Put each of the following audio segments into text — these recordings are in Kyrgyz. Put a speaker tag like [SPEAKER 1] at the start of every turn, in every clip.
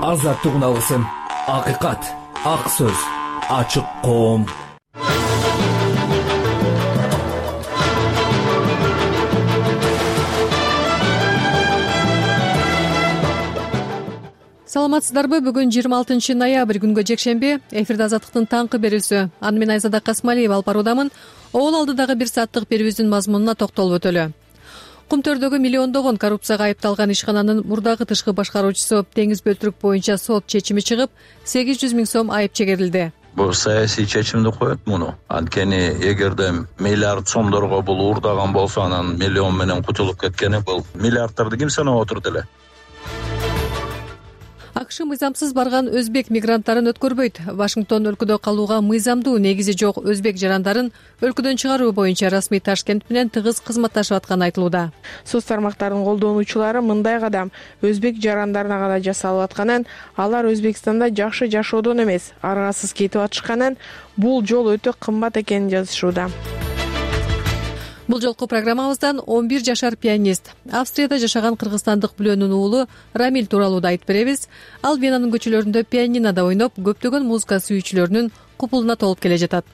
[SPEAKER 1] Азаттык үналысын, акыйкат, ак сөз, ачык коом.
[SPEAKER 2] Саламатсыздарбы? Бүгүн 26 ноябрь күнгө жекшемби. Эфирде Азаттыктын таңкы берүүсү. Аны мен Айзада Касмалиева алып баруудамын. Оол алдыдагы бир сааттык берүүбүздүн мазмунуна токтолуп өтөлү. Кумтөрдөгү миллиондогон коррупцияга айыпталган ишкананын мурдагы тышкы башкаруучусу Теңиз Бөлтүрүк боюнча сот чечими чыгып, 800 миң сом айып чегерилди.
[SPEAKER 3] Бул саясий чечимди коет муну. Анткени эгерде миллиард сомдорго бул уурдаган болсо, анан миллион менен кутулуп кеткени бул миллиардтарды ким санап отурду эле?
[SPEAKER 2] АКШ мыйзамсыз барган өзбек мигранттарын өткөрбөйт. Вашингтон өлкөдө калууга мыйзамдуу негизи жок өзбек жарандарын өлкөдөн чыгаруу боюнча расмий Ташкент менен тыгыз кызматташып атканы айтылууда.
[SPEAKER 4] Соц тармактарынын колдонуучулары мындай кадам өзбек жарандарына гана жасалып атканын, алар Өзбекстанда жакшы жашоодон эмес, аргасыз кетип атышканын, бул жол өтө кымбат экенин жазышууда.
[SPEAKER 2] Бул жолку программабыздан 11 жашар пианист, Австрияда жашаган кыргызстандык Бүлөнүн уулу Рамиль тууралуу да айтып беребиз. Ал Венанын көчөлөрүндө пианинода ойноп, көптөгөн музыка сүйүүчүлөрүнүн купулуна толуп келе жатат.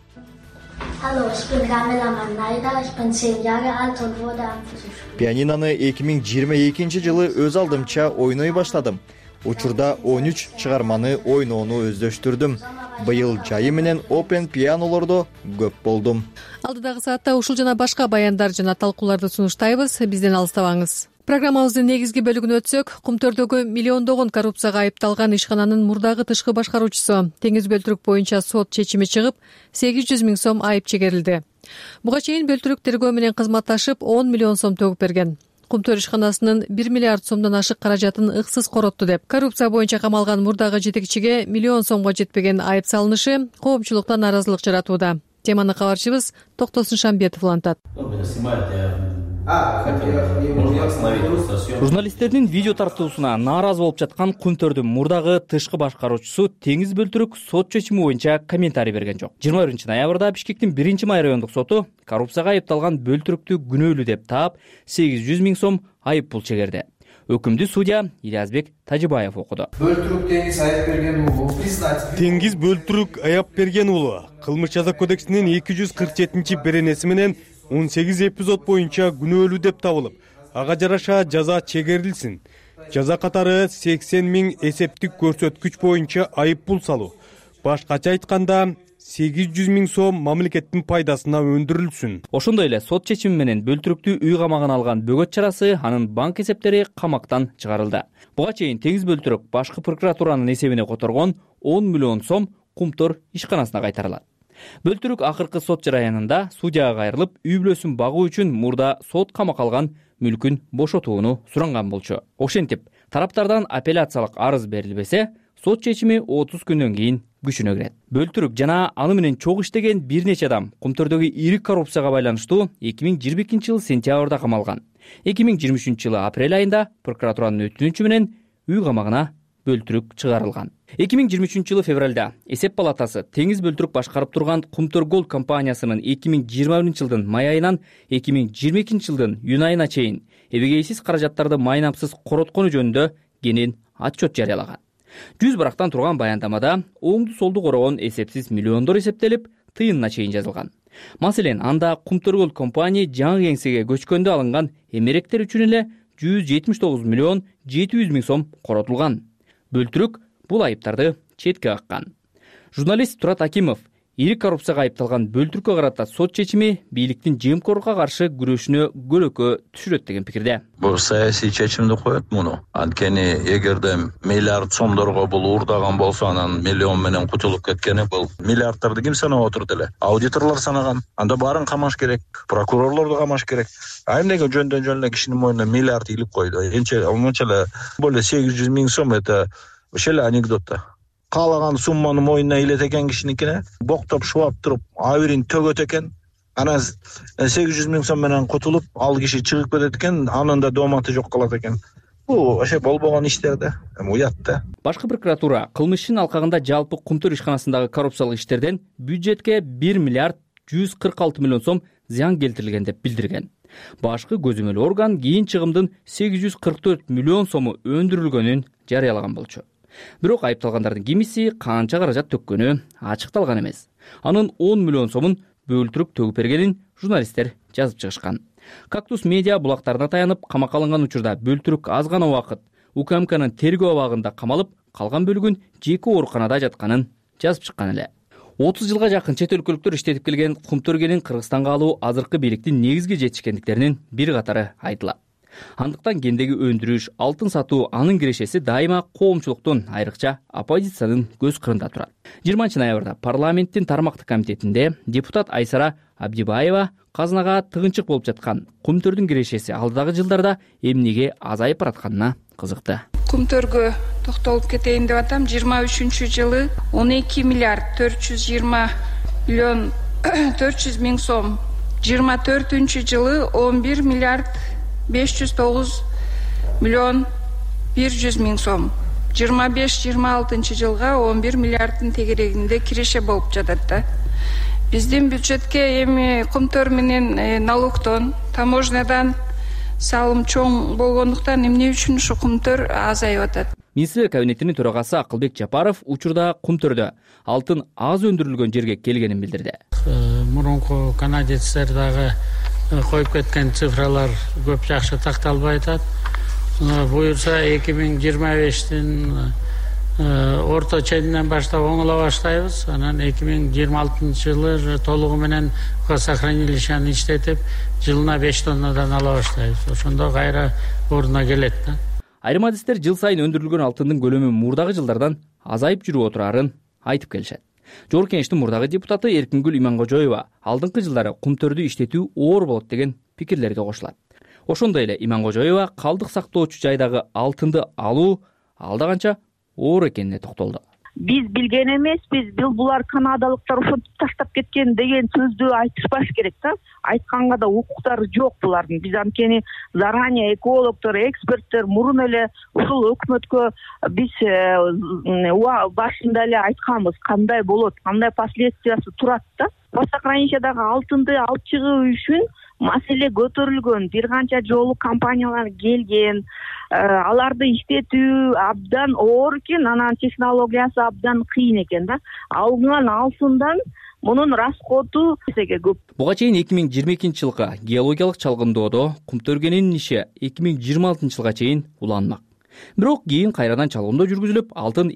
[SPEAKER 5] Пианиноны 2022 жылы өз алдымча ойной баштадым. Учурда 13 чыгарманы ойноону өздөштүрдүм. Быйыл жайы менен Open пианолордо көп болдум.
[SPEAKER 2] Алдыдагы саатта ушул жана башка баяндар жана талкууларды сунуштайбыз. Бизден алыстабаңыз. Программабыздын негизги бөлүгүнө өтсөк, Кумтөрдөгү миллиондогон коррупцияга айыпталган ишкананын мурдагы тышкы башкаруучусу Теңиз Бөлтүрүк боюнча сот чечими чыгып, 800 миң сом айып чегерилди. Буга чейин Бөлтүрүк тергөө менен кызматташып 10 миллион сом төгүп берген. Кумтөр ишканасынын 1 миллиард сомдон ашык каражатын ыксыз коротту деп, коррупция боюнча камалган мурдагы жетекчиге миллион сомго жетпеген айып салынышы коомчулукта нааразылык жаратууда. Теманы кабарчыбыз Токтосун Шамбетов улантат.
[SPEAKER 6] Журналисттердин видео тартуусуна нааразы болуп жаткан Кумтөрдүн мурдагы тышкы башкаруучусу Теңиз Бөлтүрүк сот чечими боюнча комментарий берген жок. 21 ноябрда Бишкектин 1-май райондук соту коррупцияга айыпталган Бөлтүрүктү күнөөлүү деп таап 800 миң сом айып пул чегерди. Өкүмдү судья Илязбек Тажибаев окуду.
[SPEAKER 7] Теңиз Бөлтүрүк аяп берген уулу кылмыш жаза кодексинин 247-беренеси менен 18 эпизод боюнча күнөөлүү деп табылып, ага жараша жаза чегерилсин. Жаза катары 80 миң эсептик көрсөткүч боюнча айып пул салуу. Башкача айтканда 800 миң сом мамлекеттин пайдасына өндүрүлсүн.
[SPEAKER 6] Ошондой эле сот чечими менен Бөлтүрүктү үй камагына алган бөгөт чарасы, анын банк эсептери камактан чыгарылды. Буга чейин Теңиз Бөлтүрүк башкы прокуратуранын эсебине которгон 10 миллион сом Кумтөр ишканасына кайтарылат. Бөлтүрүк акыркы сот жараянында судьяга кайрылып, үй бүлөсүн багуу үчүн мурда сот камакка алган мүлкүн бошотууну суранган болчу. Ошентип, тараптардан апелляциялык арыз берилбесе, сот чечими 30 күндөн кийин күчүнө кирет. Бөлтүрүк жана аны менен чогуу иштеген бир нече адам Кумтөрдөгү ири коррупцияга байланыштуу 2022 жылы сентябрда камалган. 2023 жылы апрель айында прокуратуранын өтүнүчү менен үй камагына Бөлтүрүк чыгарылган. 2023 жылы февралда эсеп палатасы Теңиз Бөлтүрүк башкарып турган Кумтөр Голд компаниясынын 2021 жылдын май айынан 2022 жылдын июнь айына чейин эбегейсиз каражаттарды майнапсыз короткону жөнүндө кенен отчет жарыялаган. 100 барактан турган баяндамада оңду солду корогон эсепсиз миллиондор эсептелип, тыйынына чейин жазылган. Маселен, анда Кумтөр Голд компания жаңы кеңсеге көчкөндө алынган эмеректер үчүн эле 179 миллион 700 миң сом коротулган. Бөлтүрүк бул айыптарды четке каккан. Журналист Турат Акимов ири коррупцияга айыпталган Бөлтүрүккө карата сот чечими бийликтин жемкорлукка каршы күрөшүнө көлөкө түшүрөт деген пикирде.
[SPEAKER 3] Бул саясий чечимди коет муну. Анткени эгерде миллиард сомдорго бул уурдаган болсо, анан миллион менен кутулуп кеткени бул миллиардтарды ким санап отурду эле? Аудиторлор санаган. Анда баарын камаш керек, прокурорлорду камаш керек. Эмнеге жөндөн жөн эле кишинин мойнуна миллиард илип койду? Монча эле более 800 миң сом это ошол эле анекдот да. Каалаган сумманы мойнуна илет экен кишиникине, боктоп шубап туруп, абирин төгөт экен. Анан 800 миң сом менен кутулуп, ал киши чыгып кетет экен, анын да дооматы жок калат экен. Бул ошо болбогон иштер да, уят да.
[SPEAKER 6] Башкы прокуратура кылмыш ишинин алкагында жалпы Кумтөр ишканасындагы коррупциялык иштерден бюджетке 1 миллиард 146 миллион сом зыян келтирилген деп билдирген. Башкы көзөмөл орган кийин чыгымдын 844 миллион сому өндүрүлгөнүн жарыялаган болчу. Бирок айыпталгандардын кимиси канча каражат төккөнү ачыкталган эмес. Анын 10 миллион сомун бөлтүрүк төгүп бергенин журналисттер жазып чыгышкан. Кактус медиа булактарына таянып камакка алынган учурда бөлтүрүк аз гана убакыт УКМКнын тергөө абагында камалып, калган бөлүгүн жеке ооруканада жатканын жазып чыккан эле. 30 жылга жакын чет өлкөлүктөр иштетип келген Кумтөргенин Кыргызстанга алуу азыркы бийликтин негизги жетишкендиктеринин бир катары айтылат. Андыктан гендеги өндүрүш, алтын сатуу анын кирешеси дайыма коомчулуктун, айрыкча оппозициянын көз кырында турат. 20 ноябрда парламенттин тармактык комитетинде депутат Айсара Абдибаева казынага тыгынчык болуп жаткан Кумтөрдүн кирешеси алдагы жылдарда эмнеге азайып баратканына кызыкты.
[SPEAKER 8] Кумтөргө токтолуп кетейин деп атам. 23-жылы 12 миллиард 420 миллион 400 миң сом, 24-жылы 11 миллиард 509 миллион 100 миң сом, 25-26 жылга 11 миллиарддын тегерегинде киреше болуп жатат да. Биздин бюджетке эми Кумтөр менен налогтон, таможнядан салым чоң болгондуктан эмне үчүн ушу Кумтөр азайып атат?
[SPEAKER 6] Министрлер кабинетинин төрагасы Акылбек Жапаров учурда Кумтөрдө алтын аз өндүрүлгөн жерге келгенин билдирди.
[SPEAKER 9] Мурунку канадецтер дагы коюп кеткен цифралар көп жакшы такталбай атат. Буюрса 2025-тин орто ченинен баштап оңоло баштайбыз. Анан 2026-жылы толугу менен сохранилищени иштетип, жылына 5 тоннадан ала баштайбыз. Ошондо кайра ордуна келет да.
[SPEAKER 6] Айрым адистер жыл сайын өндүрүлгөн алтындын көлөмү мурдагы жылдардан азайып жүрүп отурарын айтып келишет. Жогорку Кеңештин мурдагы депутаты Эркингүл Имангожоева алдыңкы жылдары Кумтөрдү иштетүү оор болот деген пикирлерге кошулат. Ошондой эле Имангожоева калдык сактоочу жайдагы алтынды алуу алда канча оор экенине токтолду.
[SPEAKER 10] Биз билген эмеспиз, булар канадалыктар ушинтип таштап кеткен деген сөздү айтышпаш керек да. Айтканга да укуктары жок булардын. Биз анткени заранее экологдор, эксперттер мурун эле ушул өкмөткө биз башында эле айтканбыз, кандай болот, кандай последствиясы турат да. Посохранилищедагы алтынды алып чыгуу үчүн маселе көтөрүлгөн, бир канча жолу компаниялар келген, аларды иштетүү абдан оор экен, анан технологиясы абдан кыйын экен да. Алынган алтындан мунун расходу эсеге көп.
[SPEAKER 6] Буга чейин 2022-жылга геологиялык чалгындоодо Кумтөргенин иши 2026-жылга чейин уланмак. Бирок кийин кайрадан чалгындоо жүргүзүлүп, алтын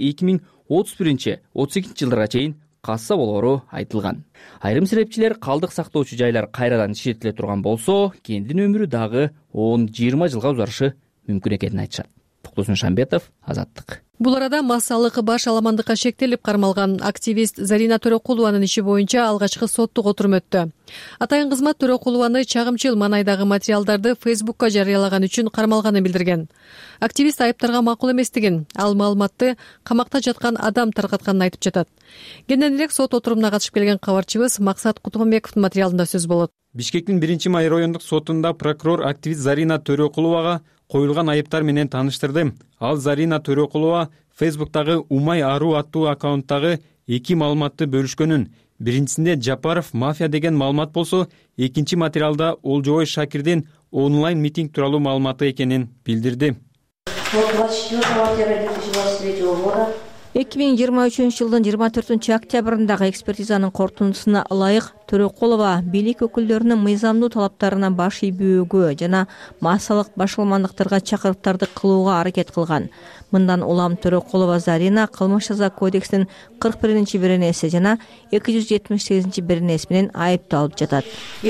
[SPEAKER 6] 2031-32 жылдарга чейин касса болору айтылган. Айрым серепчилер калдык сактоочу жайлар кайрадан иштетиле турган болсо, кендин өмүрү дагы 10-20 жылга узарышы мүмкүн экенин айтышат. Токтосун Шамбетов, Азаттык.
[SPEAKER 2] Бул арада массалык баш аламандыкка шектелип кармалган активист Зарина Төрөкулованын иши боюнча алгачкы соттук отурум өттү. Атайын кызмат Төрөкулованы чагымчыл маанайдагы материалдарды Facebook'ка жарыялаган үчүн кармалганын билдирген. Активист айыптарга макул эместигин, ал маалыматты камакта жаткан адам таркатканын айтып жатат. Кенен элек сот отурумуна катышып келген кабарчыбыз Максат Кутманбековдун материалында сөз болот.
[SPEAKER 11] Бишкектин 1-май райондук сотунда прокурор активист Зарина Төрөкуловага коюлган айыптар менен тааныштырды. Ал Зарина Төрөкулова Facebook'тагы Умай Ару аттуу аккаунттагы 2 маалыматты бөлүшкөнүн. Биринчисинде Жапаров мафия деген маалымат болсо, экинчи материалда Олжобой Шакирдин онлайн митинг тууралуу маалыматы экенин билдирди.
[SPEAKER 12] 2023-жылдын 24-октябрындагы экспертизанын корутундусуна ылайык Төрөкулова бийлик өкүлдөрүнүн мыйзамдуу талаптарына баш ийбөөгө жана массалык башаламандыктарга чакырыктарды кылууга аракет кылган. Мындан улам Төрөкулова Зарина кылмыш жаза кодексинин 41-беренеси жана 278-беренеси менен айыпталып жатат.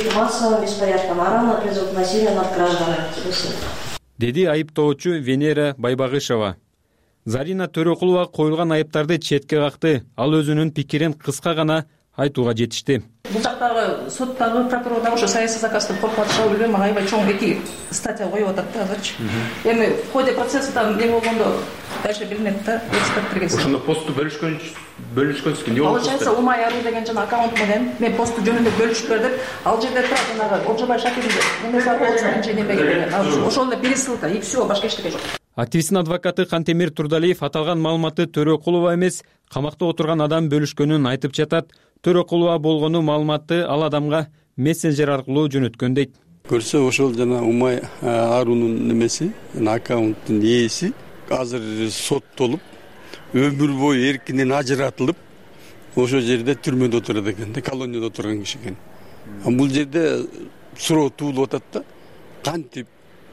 [SPEAKER 11] Деди айыптоочу Венера Байбагышева. Зарина Төрөкулова коюлган айыптарды четке какты. Ал өзүнүн пикирин кыска гана айтууга жетишти.
[SPEAKER 13] Бул жактагы соттагы прокурор дагы ошо саясий заказды коркутуп билбейм, мага аябай чоң 2 статья коюп атат да азырчы. Эми в ходе процесста эмне болгондо дальше билинет да, эксперттерге.
[SPEAKER 11] Ошондо посту бөлүшкөнсүз эмне болду?
[SPEAKER 13] Получается, Умай Ару деген жана аккаунт менен мен посту жөнүндө бөлүшүп бердим. Ал жерде турат жанагы Олжобой Шакирдин эмеси болчу. Ошол эле пересылка и всё, башка эчтеке жок.
[SPEAKER 11] Активисттин адвокаты Кантемир Турдалиев аталган маалыматты Төрөкулова эмес, камакта отурган адам бөлүшкөнүн айтып жатат. Төрөкулова болгону маалыматты ал адамга мессенджер аркылуу жөнөткөн дейт.
[SPEAKER 14] Көрсө ошол жана Умай Арунун немеси, аккаунттун ээси азыр соттолуп, өмүр бою эркинен ажыратылып ошол жерде түрмөдө отурат экен да, колонияда отурган киши экен. Бул жерде суроо туулуп атат да, кантип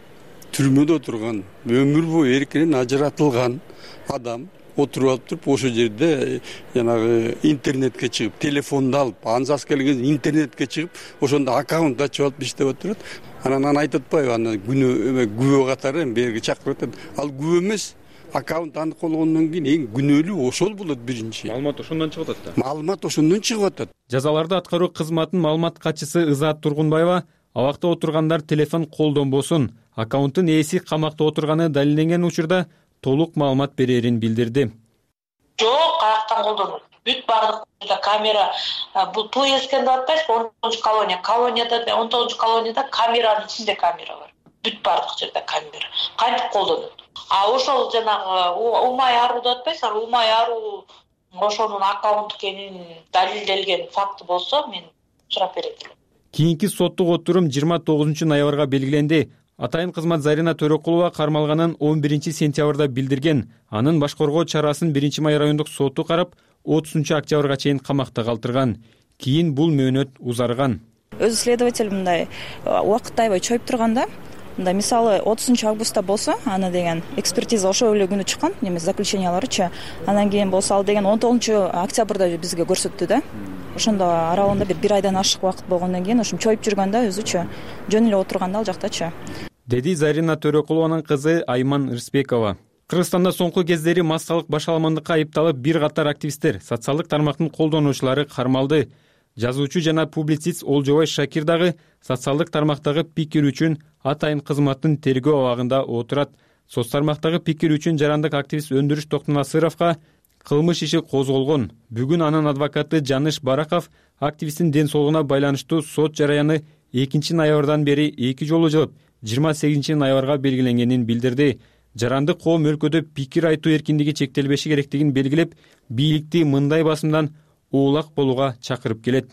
[SPEAKER 14] түрмөдө отурган өмүр бою эркинен ажыратылган адам отуруп алып туруп ошол жерде жанагы интернетке чыгып, телефонду алып, ансыз келген интернетке чыгып, ошондо аккаунт ачып алып иштеп отурат. Анан айтып атпайбы, аны күбө катары берги чакырып атат. Ал күбө эмес, аккаунт анык болгондон кийин эң күнөөлүү ошол болот биринчи.
[SPEAKER 11] Маалымат ошондон чыгып атат да.
[SPEAKER 14] Маалымат ошондон чыгып атат.
[SPEAKER 11] Жазаларды аткаруу кызматынын маалымат катчысы Ызаат Тургунбаева абакта отургандар телефон колдонбосун, аккаунттун ээси камакта отурганы далилденген учурда толук маалымат берерин билдирди.
[SPEAKER 15] Жок, каяктан колдонот? Бүт бардык жерде камера, бул Туэскен деп атпайсызбы, 10-колонияда 19-колонияда камеранын ичинде камера бар. Бүт бардык жерде камера. Кантип колдонот? Ошол жанагы Умай Ару деп атпайсызбы? Умай Ару ошонун аккаунт экенин далилделген факты болсо, мен сурап берет элем.
[SPEAKER 11] Кийинки соттук отурум 29-ноябрга белгиленди. Атайын кызмат Зарина Төрөкулова кармалганын 11-сентябрда билдирген. Анын баш коргоо чарасын 1-май райондук соту карап, 30-октябрга чейин камакта калтырган. Кийин бул мөөнөт узарган.
[SPEAKER 16] Өз следователь мындай убакытты аябай чоюп турганда, мындай мисалы 30-августта болсо, аны деген экспертиза ошол эле күнү чыккан, немес заключенияларычы. Анан кийин болсо ал деген 19-октябрда бизге көрсөттү да. Ошондо аралыгында бир айдан ашык убакыт болгондон кийин ошо чоюп жүргөндө өзүчө жөн эле отурганда ал жактачы.
[SPEAKER 11] Деди Зарина Төрөкулованын кызы Айман Рысбекова. Кыргызстанда соңку кездери массалык башаламандыкка айыпталып бир катар активисттер, социалдык тармактын колдонуучулары кармалды. Жазуучу жана публицист Олжобай Шакир дагы социалдык тармактагы пикир үчүн атайын кызматтын тергөө абагында отурат. Соц тармактагы пикир үчүн жарандык активист Өндүрүш Токтонасыровго кылмыш иши козголгон. Бүгүн анын адвокаты Жаныш Бараков активисттин ден соолугуна байланыштуу сот жараяны 2-ноябрдан бери 2 жолу жылып, 28-ноябрга белгиленгенин билдирди. Жарандык коом өлкөдө пикир айтуу эркиндиги чектелбеши керектигин белгилеп, бийликти мындай басымдан уулак болууга чакырып келет.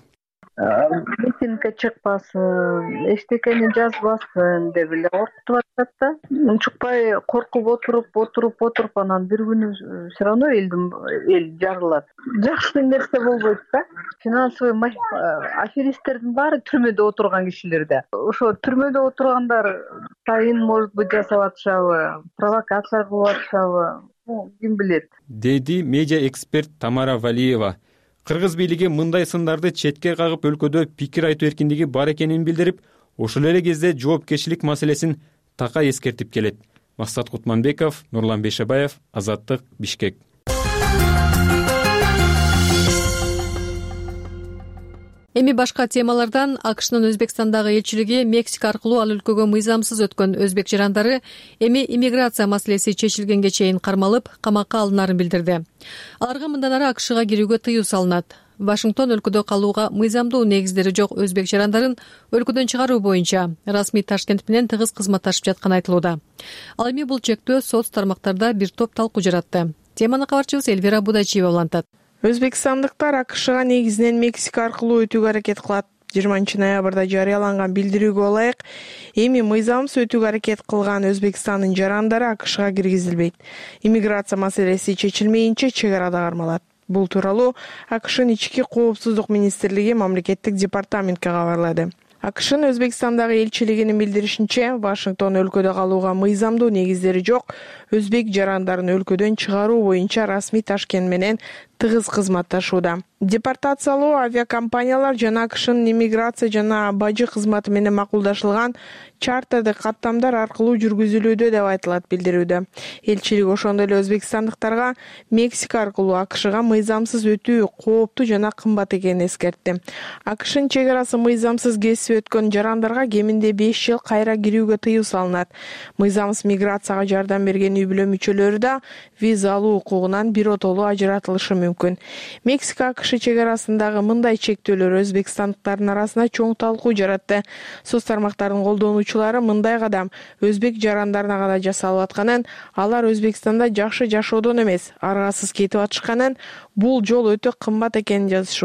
[SPEAKER 17] Митингге чыкпасын, эчтекени жазбасын деп эле коркутуп атат да. Чыкпай коркуп отуруп анан бир күнү все равно эл жарылат. Жакшы нерсе болбойт да. Финансовый аферисттердин баары түрмөдө отурган кишилер да. Ошо түрмөдө отургандар сайын может быть жасап атышабы, провокация кылып атышабы, ким билет.
[SPEAKER 11] Деди медиа эксперт Тамара Валиева. Кыргыз бийлиги мындай сындарды четке кагып өлкөдө пикир айтуу эркиндиги бар экенин билдирип, ошол эле кезде жоопкерчилик маселесин така эскертип келет. Максат Кутманбеков, Нурлан Бейшебаев, Азаттык, Бишкек.
[SPEAKER 2] Эми башка темалардан АКШнын Өзбекстандагы элчилиги Мексика аркылуу ал өлкөгө мыйзамсыз өткөн өзбек жарандары эми иммиграция маселеси чечилгенге чейин кармалып, камакка алынарын билдирди. Аларга мындан ары АКШга кирүүгө тыюу салынат. Вашингтон өлкөдө калууга мыйзамдуу негиздери жок өзбек жарандарын өлкөдөн чыгаруу боюнча расмий Ташкент менен тыгыз кызматташып жатканы айтылууда. Ал эми бул чектөө соц тармактарда бир топ талкуу жаратты. Теманы кабарчыбыз Эльвира Будачиева улантат.
[SPEAKER 4] Өзбекстандыктар АКШга негизинен Мексика аркылуу өтүүгө аракет кылат. 20-ноябрда жарыяланган билдирүүгө ылайык, эми мыйзамсыз өтүүгө аракет кылган Өзбекстандын жарандары АКШга киргизилбейт. Иммиграция маселеси чечилмейинче чек арада кармалат. Бул тууралуу АКШнын ички коопсуздук министрлиги мамлекеттик департаментке кабарлады. АКШнын Өзбекстандагы элчилигинин билдиришинче, Вашингтон өлкөдө калууга мыйзамдуу негиздери жок өзбек жарандарын өлкөдөн чыгаруу боюнча расмий Ташкент менен тыгыз кызматташууда. Депортациялоо авиакомпаниялар жана АКШнын иммиграция жана бажы кызматы менен макулдашылган чартердик каттамдар аркылуу жүргүзүлүүдө деп айтылат билдирүүдө. Элчилик ошондой эле өзбекстандыктарга Мексика аркылуу АКШга мыйзамсыз өтүү кооптуу жана кымбат экенин эскертти. АКШнын чек арасы мыйзамсыз кесип өткөн жарандарга кеминде 5 жыл кайра кирүүгө тыюу салынат. Мыйзамсыз миграцияга жардам берген үй-бүлө мүчөлөрү да виза алуу укугунан биротолуу ажыратылышы мүмкүн. Мексика АКШ чек арасындагы мындай чектөөлөр өзбекстандыктардын арасында чоң талкуу жаратты. Соц тармактардын колдонуучулары мындай кадам өзбек жарандарына гана жасалып атканын, алар Өзбекстанда жакшы жашоодон эмес, аргасыз кетип атышканын, бул жол өтө кымбат экенин жазышууда.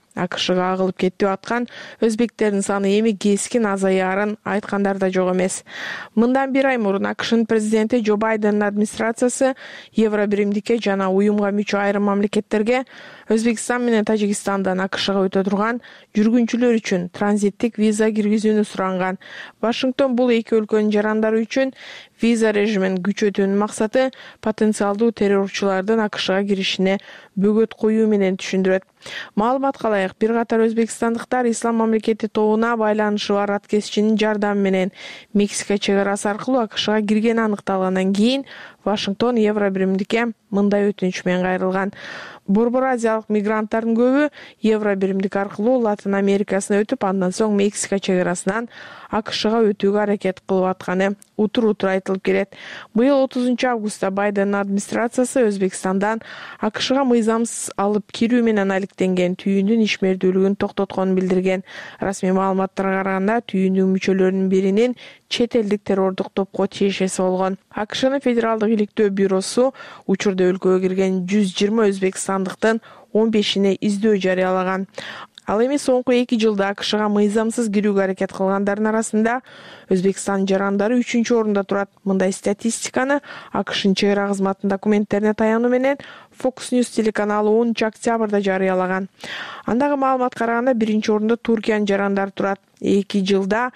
[SPEAKER 4] АКШга агылып кетип аткан өзбектердин саны эми кескин азаярын айткандар да жок эмес. Мындан бир ай мурун АКШнын президенти Джо Байдендин администрациясы Евро биримдикке жана уюмга мүчө айрым мамлекеттерге Өзбекстан менен Тажикстандан АКШга өтө турган жүргүнчүлөр үчүн транзиттик виза киргизүүнү суранган. Вашингтон бул эки өлкөнүн жарандары үчүн виза режимин күчөтүүнүн максаты потенциалдуу террорчулардын АКШга киришине бөгөт коюу менен түшүндүрөт. Маалыматка ылайык, бир катар өзбекстандыктар Ислам мамлекети тобуна байланышы бар аткезчинин жардамы менен Мексика чек арасы аркылуу АКШга киргени аныкталгандан кийин Вашингтон Евро биримдикке мындай өтүнүч менен кайрылган. Борбор азиялык мигранттардын көбү Евро биримдик аркылуу Латын Америкасына өтүп, андан соң Мексика чек арасынан АКШга өтүүгө аракет кылып атканы утур-утур айтылып келет. Быйыл 30 августта Байдендин администрациясы Өзбекстандан АКШга мыйзамсыз алып кирүү менен алектенген түйүндүн ишмердүүлүгүн токтотконун билдирген. Расмий маалыматтарга караганда түйүндүн мүчөлөрүнүн биринин чет элдик террордук топко тиешеси болгон. АКШнын федералдык иликтөө бюросу учурда өлкөгө кирген 120 өзбекстандыктын 15-ине издөө жарыялаган. Ал эми соңку 2 жылда АКШга мыйзамсыз кирүүгө аракет кылгандардын арасында Өзбекстан жарандары 3-орунда турат. Мындай статистиканы АКШнын чек ара кызматынын документтерине таянуу менен Fox News телеканалы 10 октябрда жарыялаган. Андагы маалыматка караганда 1-орунда Туркиянын жарандары турат. 2 жылда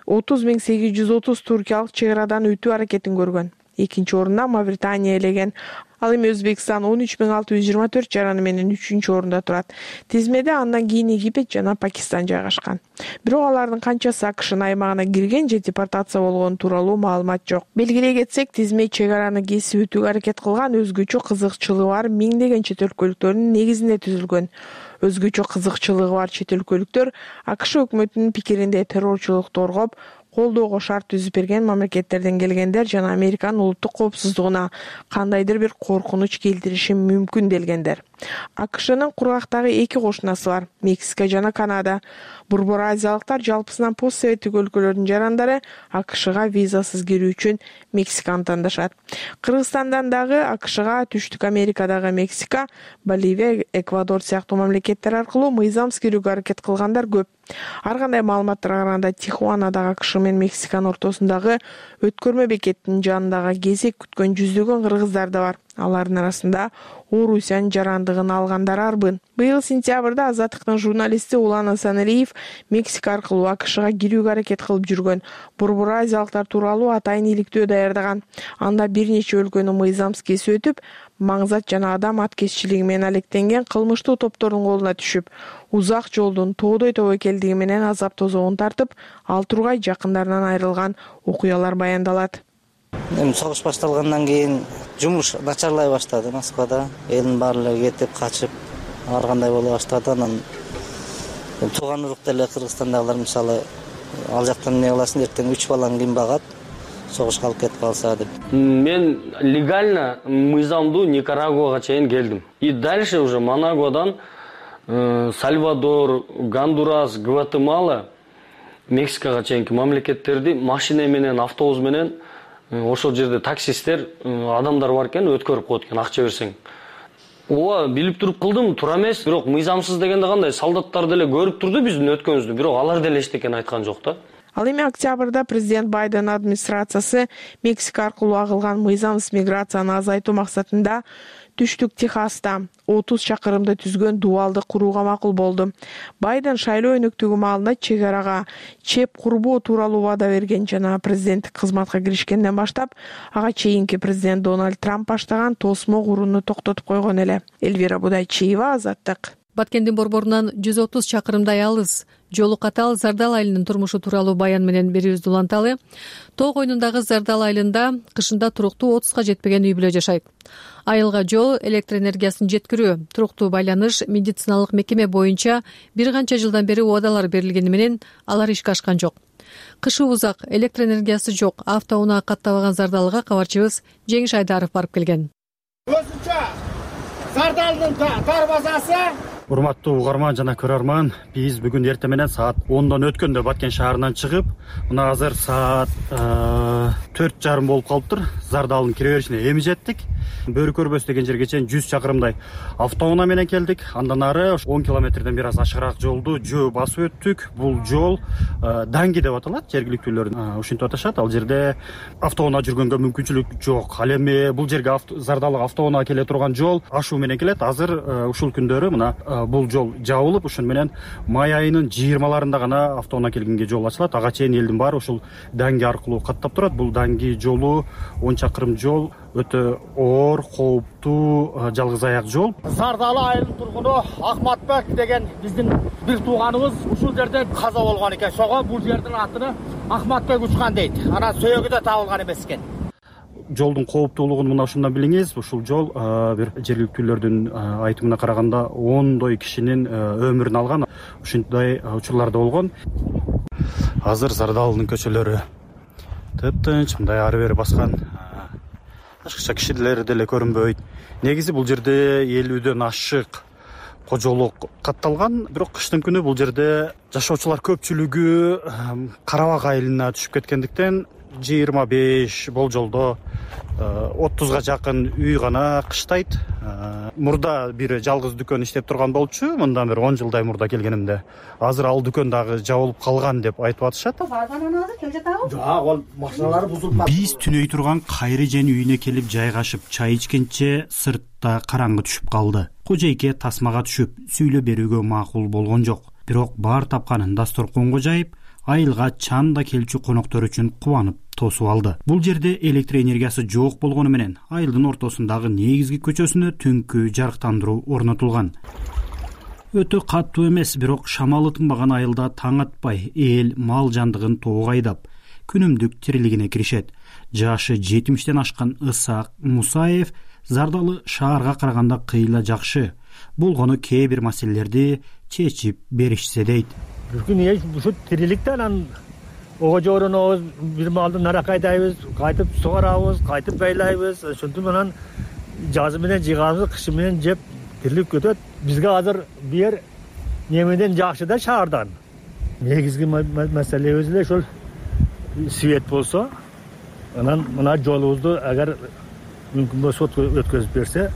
[SPEAKER 4] 30.830 туркиялык чек арадан өтүү аракетин көргөн. 2-орунда Мавритания элеген. Ал эми Өзбекстан 13.624 жараны менен 3-орунда турат. Тизмеде андан кийин Египет жана Пакистан жайгашкан. Бирок алардын канчасы АКШнын аймагына кирген же депортация болгону тууралуу маалымат жок. Белгилей кетсек, тизме чек араны кесип өтүүгө аракет кылган өзгөчө кызыкчылыгы бар миңдеген чет өлкөлүктөрдүн негизинде түзүлгөн. Өзгөчө кызыкчылыгы бар чет өлкөлүктөр АКШ өкмөтүнүн пикиринде террорчулукту коргоп, колдоого шарт түзүп берген мамлекеттерден келгендер жана Американын улуттук коопсуздугуна кандайдыр бир коркунуч келтириши мүмкүн делгендер. АКШнын кургактагы 2 кошунасы бар, Мексика жана Канада. Борбор азиялыктар жалпысынан постсоветтик өлкөлөрдүн жарандары АКШга визасыз кирүү үчүн Мексиканы тандашат. Кыргызстандан дагы АКШга Түштүк Америкадагы Мексика, Боливия, Эквадор сыяктуу мамлекеттер аркылуу мыйзамсыз кирүүгө аракет кылгандар көп. Ар кандай маалыматтарга караганда Тихуанадагы АКШ менен Мексиканын ортосундагы өткөрмө бекеттин жанындагы кезек күткөн жүздөгөн кыргыздар да бар. Алардын арасында Орусиянын жарандыгын алгандар арбын. Быйыл сентябрда Азаттыктын журналисти Улан Асаналиев Мексика аркылуу АКШга кирүүгө аракет кылып жүргөн борбор азиялыктар тууралуу атайын иликтөө даярдаган. Анда бир нече өлкөнү мыйзамсыз кесип өтүп, маңзат жана адам аткезчилиги менен алектенген кылмыштуу топтордун колуна түшүп, узак жолдун тоодой тобокелдиги менен азап тозогун тартып, ал тургай жакындарынан айрылган окуялар баяндалат.
[SPEAKER 18] Эми согуш башталгандан кийин жумуш начарлай баштады Москвада. Элдин баары кетип, качып, ар кандай боло баштады. Анан тууган урук деле Кыргызстандагылар мисалы ал жактан эмне кыласың, эртең 3 балаң ким багат, согушка алып кетип калса деп.
[SPEAKER 19] Мен легально мыйзамдуу Никарагуага чейин келдим. И дальше уже Манагуадан Сальвадор, Гондурас, Гватемала, Мексикага чейинки мамлекеттерди машина менен, автобус менен ошол жерде таксисттер адамдар бар экен, өткөрүп коет экен, акча берсең. Ооба, билип туруп кылдым, туура эмес, бирок мыйзамсыз дегенде кандай, солдаттар деле көрүп турду биздин өткөнүбүздү, бирок алар деле эчтекени айткан жок да.
[SPEAKER 4] Ал эми октябрда президент Байден администрациясы Мексика аркылуу агылган мыйзамсыз миграцияны азайтуу максатында Түштүк Техаста 30 чакырымды түзгөн дубалды курууга макул болду. Байден шайлоо өнөктүгү маалында чек арага чеп курбоо тууралуу вада берген жана президенттик кызматка киришкенден баштап, ага чейинки президент Дональд Трамп баштаган тосмо курууну токтотуп койгон эле. Элвира Будайчиева, Азаттык.
[SPEAKER 2] Баткендин борборунан 130 чакырымдай алыс жолу катал Зардал айылынын турмушу тууралуу баян менен берүүбүздү уланталы. Тоо койнундагы Зардал айылында кышында туруктуу 30га жетпеген үй бүлө жашайт. Айылга жол, электр энергиясын жеткирүү, туруктуу байланыш, медициналык мекеме боюнча бир канча жылдан бери убадалар берилгени менен алар ишке ашкан жок. Кышы узак, электр энергиясы жок, автоунаа каттабаган Зардалга кабарчыбыз Жеңиш Айдаров барып келген.
[SPEAKER 20] Өзүнчө Зардалдын тар базасы урматтуу угарман жана көрөрман, биз бүгүн эртең менен саат 10дон өткөндө Баткен шаарынан чыгып, мына азыр саат 4:30 болуп калыптыр. Зардалдын кире беришине эми жеттик. Бөрү көрбөс деген жерге чейин 100 чакырымдай автоунаа менен келдик. Андан ары 10 километрден бир аз ашыгыраак жолду жөө басып өттүк. Бул жол Данги деп аталат, жергиликтүүлөр ушинтип аташат. Ал жерде автоунаа жүргөнгө мүмкүнчүлүк жок. Ал эми бул жерге Зардалыга автоунаа келе турган жол ашуу менен келет. Азыр ушул күндөрү мына бул жол жабылып, ошон менен май айынын 20-ларында гана автоунаа келгенге жол ачылат. Ага чейин элдин баары ушул Данги аркылуу каттап турат. Бул Данги жолу 10 чакырым жол, өтө оор, кооптуу, жалгыз аяк жол.
[SPEAKER 21] Зардалы айылынын тургуну Акматбек деген биздин бир тууганыбыз ушул жерде каза болгон экен. Сого бул жердин атын Акматбек учкан дейт. Анан сөөгү да табылган эмес экен.
[SPEAKER 20] Жолдун кооптуулугун мына ушундан билиңиз. Ушул жол бир жергиликтүүлөрдүн айтымына караганда 10дой кишинин өмүрүн алган. Ушундай учурлар да болгон. Азыр Зардалынын көчөлөрү тыптынч, мындай ары бери баскан. Башкача кишилер деле көрүнбөйт. Негизи бул жерде 50дөн ашык кожолук катталган. Бирок кыштын күнү бул жерде жашоочулар көпчүлүгү Карабак айылына түшүп кеткендиктен 25 болжолдо 30га жакын үй гана кыштайт. Мурда бир жалгыз дүкөн иштеп турган болчу, мындан бир 10 жылдай мурда келгенимде. Азыр ал дүкөн дагы жабылып калган деп айтып атышат.
[SPEAKER 21] Жок, ал машиналары бузулуп.
[SPEAKER 20] Биз түнөй турган Кайрыжен үйүнө келип жайгашып чай ичкенче сыртта караңгы түшүп калды. Кожойке тасмага түшүп сүйлөп берүүгө макул болгон жок. Бирок бар тапканын дасторконго жайып, айылга чанда келчү коноктор үчүн кубанып тосуп алды. Бул жерде электр энергиясы жок болгону менен айылдын ортосундагы негизги көчөсүнө түнкү жарыктандыруу орнотулган. Өтө каттуу эмес, бирок шамалы тынбаган айылда таң атпай эл мал жандыгын тоого айдап, күнүмдүк тирилигине киришет. Жашы 70тен ашкан Ысаак Мусаев Зардалы шаарга караганда кыйла жакшы болгону кээ бир маселелерди чечип беришсе дейт.
[SPEAKER 21] Бир күн ушу тириликтен ого жоронобуз, бир малды наракай айдайбыз, кайтып сугарабыз, кайтып байлайбыз. Ошентип анан жазы менен жыйганыбызды кышы менен жеп тирилип өтөт. Бизге азыр бир немеден жакшы да шаардан. Негизги маселебиз эле ошол свет болсо, анан мына жолубузду агар мүмкүн болсо өткөзүп берсе,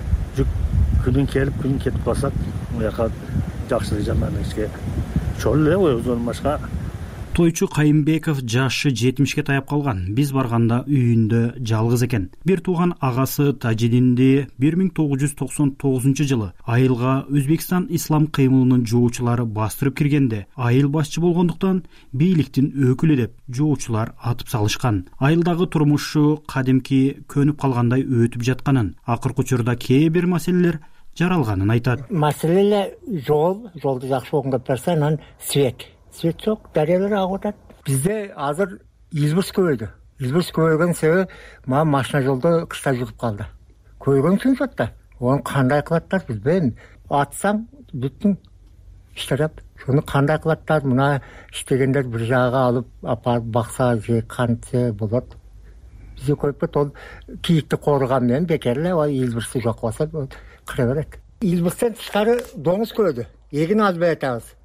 [SPEAKER 21] күнүн келип күнүн кетип калсак, муяка жакшы жаман эчке. Ошол эле ойбуздон башка.
[SPEAKER 20] Тойчу Кайымбеков жашы 70ке таяп калган. Биз барганда үйүндө жалгыз экен. Бир тууган агасы Тажидинди 1999-жылы айылга Өзбекстан ислам кыймылынын жоочулары бастырып киргенде, айыл башчы болгондуктан бийликтин өкүлү деп жоочулар атып салышкан. Айылдагы турмушу кадимки көнүп калгандай өтүп жатканын, акыркы учурда кээ бир маселелер жаралганын айтат.
[SPEAKER 21] Маселе жолду жакшы болгонго берсе, анан свет жок, дарыялар агып атат. Бизде азыр Илбирс көбөйдү. Илбирс көбөйгөн себеби машина жолдо кышта жүрүп калды. Көбөйгөн үчүн да. Оны кандай кылаттар билбейм. Атсаң бүттүң иштеп. Шуну кандай кылаттар? Мына иштегендер бир жагга алып апарып бакса же кантсе болот. Бизде көпөт ол кийикти кооруган менен бекер эле Илбирсти жок кылса кыра берет. Илбирстен тышкары доңуз көбөйдү. Эгин азбай атабыз.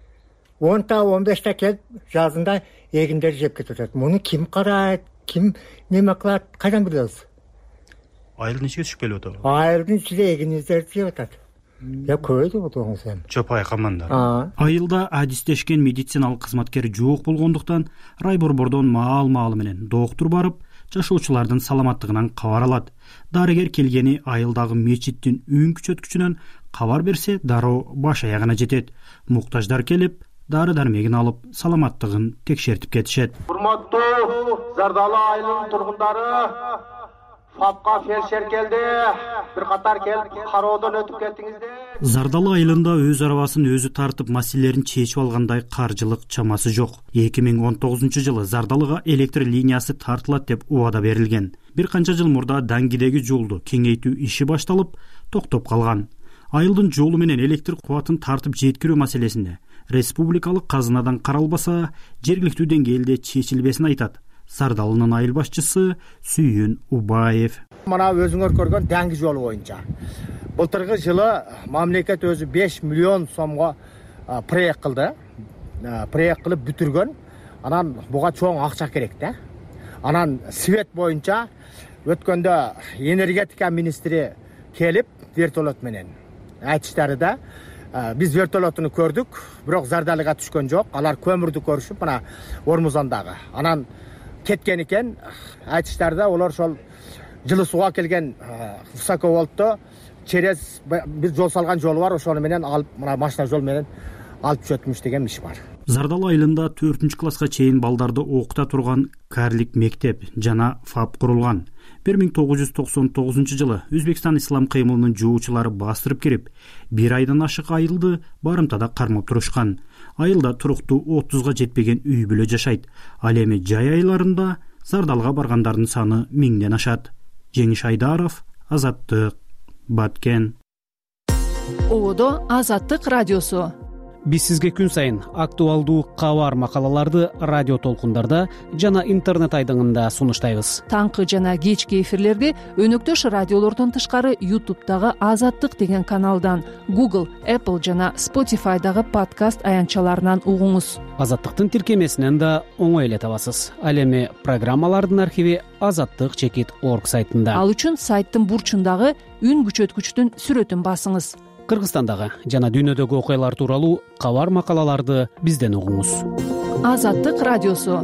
[SPEAKER 21] 10-15 келип жазында эгиндер жеп кетет. Муну ким карайт, ким неме кылат, кайдан билебиз?
[SPEAKER 20] Айылдын ичиге түшүп келип атабы?
[SPEAKER 21] Айылдын ичиде эгиндерди жеп атат. Я көбөйдү бул доңуз эми.
[SPEAKER 20] Чопай камандар. Айылда адистешкен медициналык кызматкер жок болгондуктан райборбордон маал-маалы менен доктур барып, жашоочулардын саламаттыгынан кабар алат. Дарыгер келгени айылдагы мечиттин үн күчөткүчүнөн кабар берсе, дароо баш аягына жетет. Муктаждар келип, дары-дармегин алып, саламаттыгын текшертип кетишет.
[SPEAKER 21] Урматтуу Зардалы айылынын тургундары, ФАПка фельдшер келди. Бир катар келип кароодон өтүп кеттиңиздер.
[SPEAKER 20] Зардалы айылында өз арабасын өзү тартып маселелерин чечип алгандай каржылык чамасы жок. 2019-жылы Зардалыга электр линиясы тартылат деп убада берилген. Бир канча жыл мурда Дангидеги жолду кеңейтүү иши башталып, токтоп калган. Айылдын жолу менен электр кубатын тартып жеткирүү маселесинде республикалык казынадан каралбаса, жергиликтүү деңгээлде чечилбесин айтат Зардалынын айыл башчысы Сүйүн Убаев.
[SPEAKER 21] Мына өзүңөр көргөн Данги жолу боюнча
[SPEAKER 1] былтырғы жылы мамлекет өзі 5 миллион сомға проект қылды. Проект қылып бүтірген. Анан бұға чоң ақша керек да. Анан свет бойынша өткенде энергетика министри келіп вертолет менен айтыштары да біз вертолетуну көрдік, бирок зардалыга түшкөн жок. Алар көмүрдү көрүшүп мына Ормузандагы. Анан кеткен экен. Айтыштары да олар ошол жылы суга келген высоковольтто через бир жол салган жол бар, ошону менен алып мына машина жол менен алып өтмүш деген иш бар.
[SPEAKER 22] Зардал айылында 4-класска чейин балдарды окута турган карлик мектеп жана ФАП курулган. 1999 жылы Өзбекстан ислам кыймылынын жуучулары бастырып кирип, 1 айдан ашык айылды барымтада кармап турушкан. Айылда туруктуу 30га жетпеген үй бүлө жашайт. Ал эми жай айларында Зардалга баргандардын саны 1000ден ашат. Жеңиш Айдаров, Азаттык, Баткен.
[SPEAKER 23] Ободо Азаттык радиосу.
[SPEAKER 24] Биз сизге күн сайын актуалдуу кабар макалаларды радио толкундарда жана интернет айдыңында сунуштайбыз.
[SPEAKER 23] Таңкы жана кечки эфирлерди өнөктөш радиолордон тышкары YouTube'дагы Азаттык деген каналдан, Google, Apple жана Spotify'дагы подкаст аянтчаларынан угуңуз.
[SPEAKER 24] Азаттыктын тиркемесинен да оңой эле табасыз. Ал эми программалардын архиви azattik.org сайтында.
[SPEAKER 23] Ал үчүн сайттын бурчундагы үн күчөткүчтүн сүрөтүн басыңыз.
[SPEAKER 24] Кыргызстандагы жана дүйнөдөгү окуялар тууралуу кабар макалаларды бизден угуңуз.
[SPEAKER 23] Азаттык радиосу.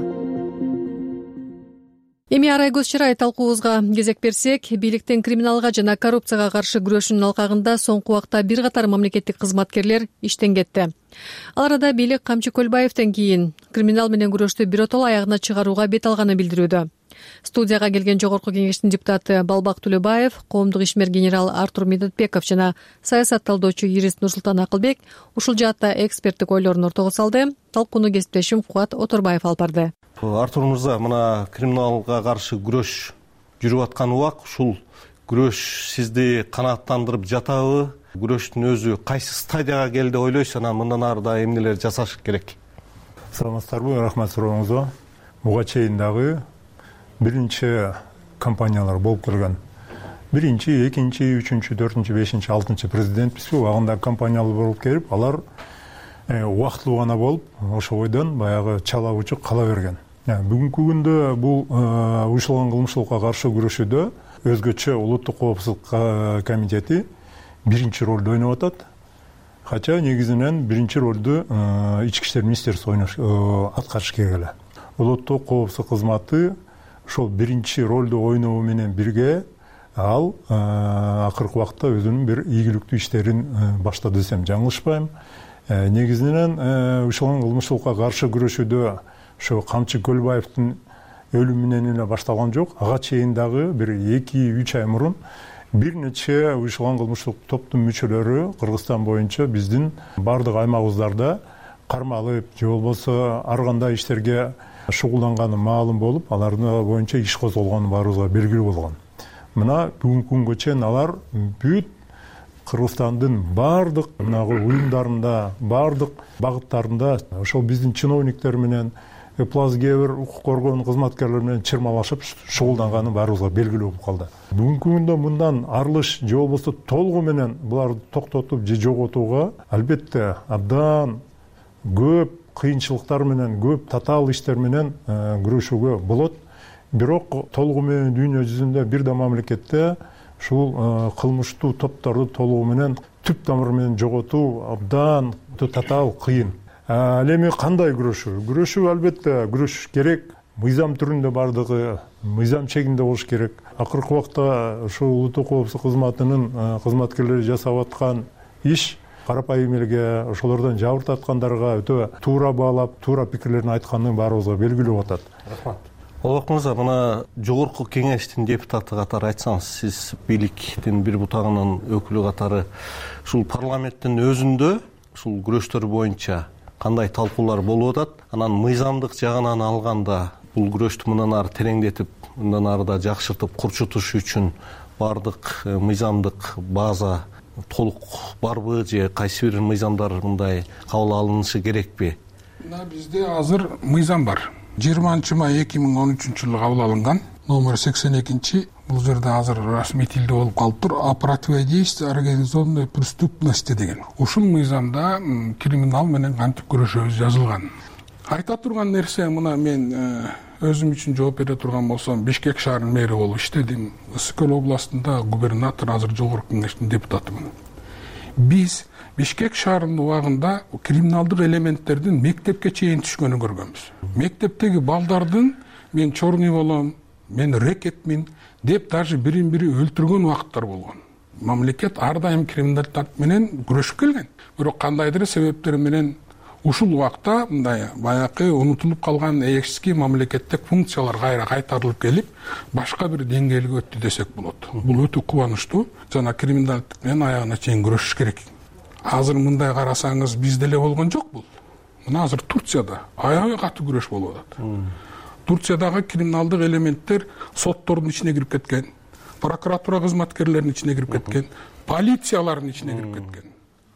[SPEAKER 2] Эми арай көз чырай талкуубузга кезек берсек, бийликтин криминалга жана коррупцияга каршы күрөшүүнүн алкагында соңку убакта бир катар мамлекеттик кызматкерлер иштен кетти. Ал арада бийлик Камчы Көлбаевден кийин криминал менен күрөштү биротоло аягына чыгарууга бет алганын билдирүүдө. Студияга келген жогорку кеңештин депутаты Балбак Төлөбаев, коомдук ишмер генерал Артур Медетбеков жана саясат талдоочу юрист Нурсултан Акылбек ушул жаатта эксперттик ойлорун ортого салды. Талкууну кесиптешим Кубат Оторбаев алып барды.
[SPEAKER 25] Артур мырза, мына криминалга каршы күрөш жүрүп аткан убак, ушул күрөш сизди канааттандырып жатабы? Күрөштүн өзү кайсы стадияга келди ойлойсуз, анан мындан ары да эмнелер жасаш керек?
[SPEAKER 26] Саламатсыздарбы, рахмат сурооңузга. Буга чейин дагы биринчи компаниялар болуп келген. Биринчи, экинчи, үчүнчү, төртүнчү, бешинчи, алтынчы президентпизби, убагында компаниялар болуп келип, алар убактылуу гана болуп, ошо бойдон баягы чала учук кала берген. Бүгүнкү күндө бул уюштурулган кылмыштуулукка каршы күрөшүүдө өзгөчө улуттук коопсуздук комитети биринчи ролду ойноп атат. Хотя негизинен биринчи ролду ички иштер министерствосу аткарыш керек эле. Улуттук коопсуздук кызматы ошол биринчи ролду ойноо менен бирге ал акыркы убакта өзүнүн бир ийгиликтүү иштерин баштады десем жаңылышпайм. Негизинен уюштурулган кылмыштуулукка каршы күрөшүүдө ошо Камчы Көлбаевдин өлүмү менен эле башталган жок. Ага чейин дагы бир 2-3 ай мурун бир нече уюштурулган кылмыштык топтун мүчөлөрү Кыргызстан боюнча биздин бардык аймагыбыздарда кармалып, же болбосо ар кандай иштерге шугулданганы маалым болуп, алардын боюнча иш козголгону баарыбызга белгилүү болгон. Мына бүгүнкү күнгө чейин алар бүт Кыргызстандын бардык уюмдарында, бардык багыттарында ошол биздин чиновниктер менен Плазгевер укук коргоонун кызматкерлери менен чырмалашып шугулданганы баарыбызга белгилүү болуп калды. Бүгүнкү күндө мындан арылыш же болбосо толугу менен буларды токтотуп же жоготууга албетте абдан көп кыйынчылыктар менен, көп татаал иштер менен күрөшүүгө болот. Бирок толугу менен дүйнө жүзүндө бир да мамлекетте ушул кылмыштуу топторду толугу менен түп тамыры менен жоготуу абдан татаал кыйын. Ал эми кандай күрөшүү? Күрөшүү албетте күрөшүш керек. Мыйзам түрүндө бардыгы мыйзам чегинде болуш керек. Акыркы убакта ушул улуттук коопсуздук кызматынын кызматкерлери жасап аткан иш карапайым элге, ошолордон жабыр тарткандарга өтө туура баалап, туура пикирлерин айтканы баарыбызга белгилүү болуп атат. Рахмат.
[SPEAKER 25] Балбак мырза, мына жогорку кеңештин депутаты катары айтсаңыз, сиз бийликтин бир бутагынын өкүлү катары ушул парламенттин өзүндө ушул күрөштөр боюнча кандай талкуулар болуп атат? Анан мыйзамдык жагынан алганда бул күрөштү мындан ары тереңдетип, мындан ары да жакшыртып курчутуш үчүн бардык мыйзамдык база толук барбы же кайсы бир мыйзамдар мындай кабыл алынышы керекпи?
[SPEAKER 27] Бизде азыр мыйзам бар. 20 май 2013 жылы кабыл алынган
[SPEAKER 3] номер 82. Бул жерде азыр расмий тилде болуп калыптыр. О противодействии организованной преступности деген. Ушул мыйзамда криминал менен кантип күрөшөбүз жазылган. Айта турган нерсе, мына мен өзүм үчүн жооп бере турган болсом, Бишкек шаарынын мэри болуп иштедим. Ысык-Көл областында губернатор, азыр жогорку кеңештин депутатымын. Биз Бишкек шаарынын убагында криминалдык элементтердин мектепке чейин түшкөнүн көргөнбүз. Мектептеги балдардын мен чорный болом, мен рэкетмин деп даже бирин-бири өлтүргөн убакыттар болгон. Мамлекет ар дайым криминалдык менен күрөшүп келген. Бирок кандайдыр себептер менен ушул убакта мындай баягы унутулуп калган эски мамлекеттик функциялар кайра кайтарылып келип, башка бир деңгээлге өттү десек болот. Бул өтө кубанычтуу. Жана криминалдык менен аягына чейин күрөшүш керек. Азыр мындай карасаңыз бизде эле болгон жок бул. Мына азыр Турцияда аябай катуу күрөш болуп атат. Турциядагы криминалдык элементтер соттордун ичине кирип кеткен, прокуратура кызматкерлеринин ичине кирип кеткен, полициялардын ичине кирип кеткен,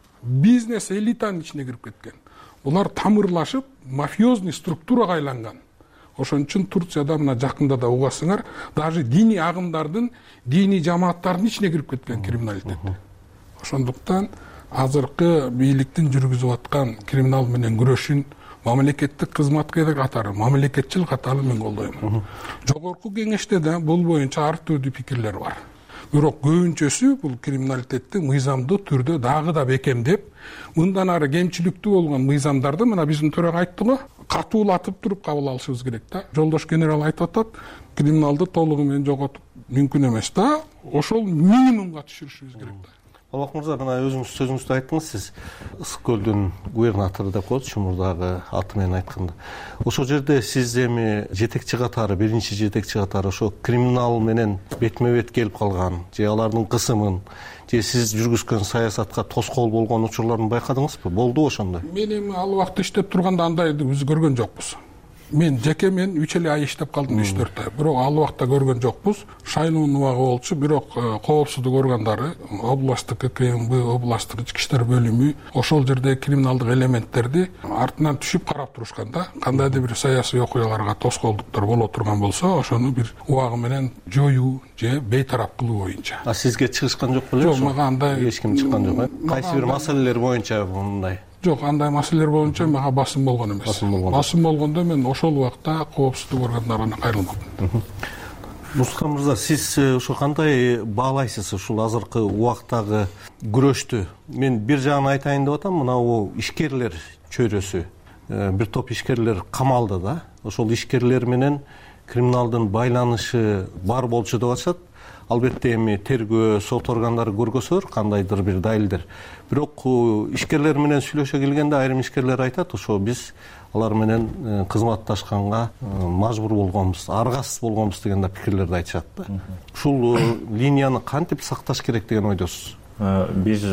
[SPEAKER 3] бизнес элитанын ичине кирип кеткен. Булар тамырлашып, мафиозный структурага айланган. Ошон үчүн Турцияда мына жакында да угасыңар, даже диний агымдардын, диний жамааттардын ичине кирип кеткен криминалитет. Ошондуктан азыркы бийликтин жүргүзүп аткан криминал менен күрөшүн мамлекеттик кызматкер катары, мамлекетчил катары мен колдойм. Жогорку кеңеште да бул боюнча ар түрдүү пикирлер бар. Бирок көбүнчөсү бул криминалитетти мыйзамдуу түрдө дагы да бекемдеп, мындан ары кемчиликтүү болгон мыйзамдарды мына биздин төрага айтты го, катуулатып туруп кабыл алышыбыз керек да. Жолдош генерал айтып атат, криминалды толугу менен жоготуп мүмкүн эмес да. Ошол минимумга түшүрүшүбүз керек да.
[SPEAKER 25] Албак мырза, мына өзүңүз сөзүңүздө айттыңыз, сиз Ысык-Көлдүн губернатору деп коет, мурдагы аты менен айтканда. Ошол жерде сиз эми жетекчи катары, биринчи жетекчи катары ошо криминал менен бетме-бет келип калган, же алардын кысымын, же сиз жүргүзгөн саясатка тоскоол болгон учурларын байкадыңызбы? Болдубу ошондой?
[SPEAKER 3] Мен эми ал убакта иштеп турганда андайды биз көргөн жокпуз. Мен жеке 3 ай иштеп калдым, 3-4 ай. Бирок ал убакта көргөн жокпуз. Шайлоонун убагы болчу, бирок коопсуздук органдары, областтык ККМБ, областтык ички иштер бөлүмү ошол жерде криминалдык элементтерди артынан түшүп карап турушкан да. Кандайдыр бир саясий окуяларга тоскоолдуктар боло турган болсо, ошону бир убагы менен жоюу же бейтарап кылуу боюнча.
[SPEAKER 25] А сизге чыгышкан жок беле?
[SPEAKER 3] Жок, мага андай
[SPEAKER 25] эч ким чыккан жок, кайсы бир маселелер боюнча мындай?
[SPEAKER 3] Жок, андай маселелер боюнча мага басым болгон эмес. Басым болгондо мен ошол убакта коопсуздук органдарына кайрылмадым.
[SPEAKER 25] Мустафа мырза, сиз ошо кандай баалайсыз ушул азыркы убактагы күрөштү? Мен бир жагын айтайын деп атам, мына бул ишкерлер чөйрөсү, бир топ ишкерлер камалды да. Ошол ишкерлер менен криминалдын байланышы бар болчу деп атышат. Албетте эми тергөө, сот органдары көргөзөр кандайдыр бир далилдер. Бирок ишкерлер менен сүйлөшө келгенде айрым ишкерлер айтат, ошо биз алар менен кызматташканга мажбур болгонбуз, аргасыз болгонбуз деген да пикирлерди айтышат да. Ушул линияны кантип сакташ керек деген ойдосуз?
[SPEAKER 5] Биз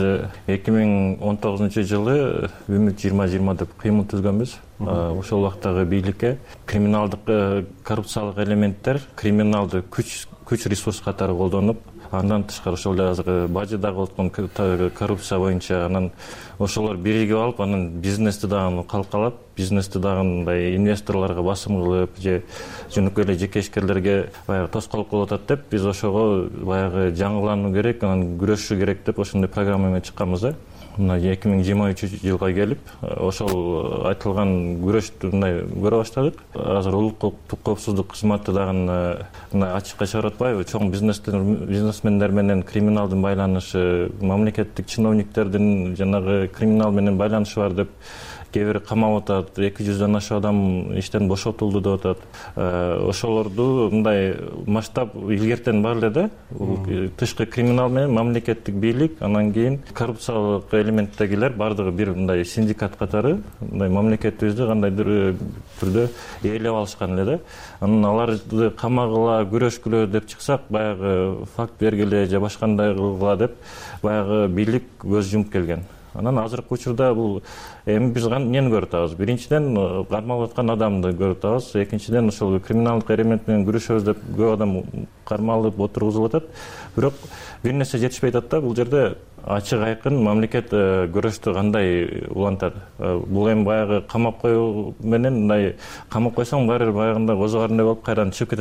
[SPEAKER 5] 2019 жылы Үмүт 2020 деп кыймыл түзгөнбүз. Ошол убактагы бийликке криминалдык коррупциялык элементтер, криминалды күч ресурс катары колдонуп, андан тышкары ошол азыр бажыдагы болгон коррупция боюнча анан ошолор биригип алып, анан бизнести дагы калкалап, бизнести дагы мындай инвесторлорго басым кылып, же жөнөкөй эле жеке ишкерлерге баягы тоскоолдук болуп атат деп, биз ошого баягы жаңылануу керек, анан күрөшүш керек деп ошондой программа менен чыкканбыз да. Мына 2023 жылга келип, ошол айтылган күрөштү мындай көрө баштадык. Азыр улуттук коопсуздук кызматы дагы мына ачыкка чыгарып атпайбы? Чоң бизнесмендер менен криминалдын байланышы, мамлекеттик чиновниктердин жанагы криминал менен байланышы бар деп кээ бир камап атат, 200дөн ашык адам иштен бошотулду деп атат. Ошолорду мындай масштаб илгертен бар эле да. Тышкы криминал менен мамлекеттик бийлик, анан кийин коррупциялык элементтегилер бардыгы бир мындай синдикат катары, мындай мамлекетибизди кандайдыр түрдө ээлеп алышкан эле да. Анан аларды камагыла, күрөшкүлө деп чыксак, баягы факт бергиле же башкандай кылгыла деп баягы бийлик көз жумуп келген. Анан азыркы учурда бул эми биз эмнени көрүп атабыз? Биринчиден кармалып аткан адамды көрүп атабыз, экинчиден ошол криминалдык элемент менен күрөшөбүз деп көп адам кармалып отургузулуп атат. Бирок бир нерсе жетишпей атат да, бул жерде ачык айкын мамлекет күрөштү кандай улантат. Бул эми баягы камап коюу менен мындай камап койсоң баары баягындай козу карындай болуп кайрадан чыгып кетет да.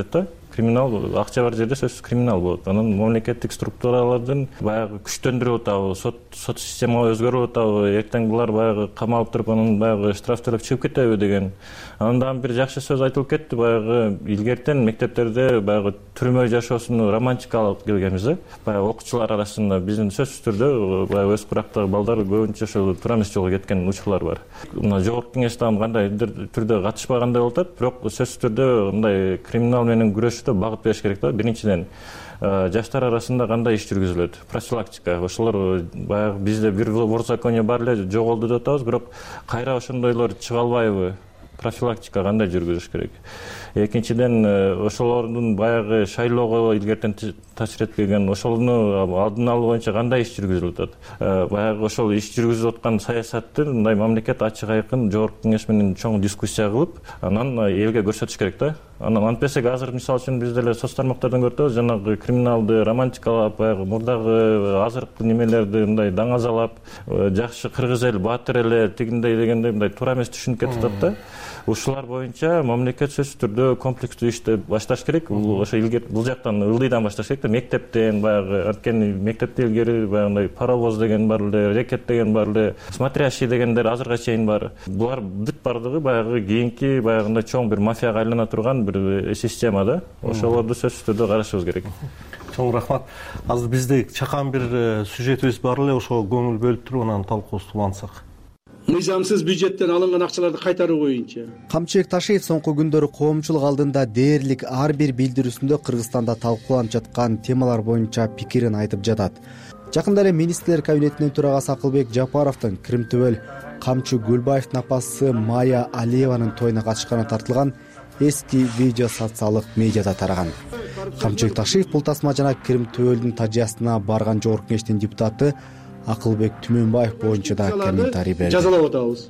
[SPEAKER 5] криминал акча бар жерде сөзсүз криминал болот. Анан мамлекеттик структуралардын баягы күчтөндүрүп атабы, сот системага өзгөрүп атабы, эртең булар баягы камалып туруп анан баягы штраф төлөп чыгып кетеби деген. Анан дагы бир жакшы сөз айтылып кетти, баягы илгертен мектептерде баягы түрмө жашоосуну романтикалап келгенбиз да. Баягы окуучулар арасында биздин сөзсүз түрдө баягы өз курактагы балдар көбүнчө ошол туура эмес жолго кеткен учурлар бар. Мына жогорку кеңеш дагы кандайдыр түрдө катышпагандай болуп атат, бирок сөзсүз түрдө мындай криминал менен күрөшүүдө багыт бериш керек да. Биринчиден жаштар арасында кандай иш жүргүзүлөт? Профилактика. Ошолор баягы бизде бир борзаконие бар эле жоголду деп атабыз, бирок кайра ошондойлор чыга албайбы? Профилактика кандай жүргүзүш керек? Экинчиден ошолордун баягы шайлоого илгертен тачыр этпеген, ошону алдын алуу боюнча кандай иш жүргүзүлүп атат? Баягы ошол иш жүргүзүп аткан саясатты мындай мамлекет ачык айкын жогорку кеңеш менен чоң дискуссия кылып, анан элге көрсөтүш керек да. Анан антпесек азыр мисалы үчүн биз деле соц тармактардан көрүп атабыз, жанагы криминалды романтикалап, баягы мурдагы азыркы немелерди мындай даңазалап, жакшы кыргыз эл, баатыр эле тигиндей дегендей мындай туура эмес түшүнүп кетип атат да. Ушулар боюнча мамлекет сөзсүз түрдө комплекстүү ишти башташ керек. Ошо бул жактан ылдыйдан башташ керек да, мектептен баягы, анткени мектепте илгери баягындай паровоз деген бар эле, рекет деген бар эле, смотрящий дегендер азырга чейин бар. Булар бүт бардыгы баягы кийинки баягындай чоң бир мафияга айлана турган бир система да. Ошолорду сөзсүз түрдө карашыбыз керек.
[SPEAKER 25] Чоң рахмат. Азыр бизде чакан бир сюжетибиз бар эле, ошого көңүл бөлүп туруп анан талкуубузду улантсак.
[SPEAKER 6] Мыйзамсыз бюджеттен алынган акчаларды кайтаруу боюнча.
[SPEAKER 7] Камчыбек Ташиев соңку күндөрү коомчулук алдында дээрлик ар бир билдирүүсүндө Кыргызстанда талкууланып жаткан темалар боюнча пикирин айтып жатат. Жакында эле министрлер кабинетинин төрагасы Акылбек Жапаровдун Кримтөбөл Камчы Гүлбаевдин апасы Майя Алиеванын тоюна катышканы тартылган эски видео социалдык медиада тараган. Камчыбек Ташиев бул тасма жана Кримтөбөлдүн тажыясына барган жогорку кеңештин депутаты Акылбек Түмөнбаев боюнча да комментарий берди.
[SPEAKER 6] Жазалап атабыз.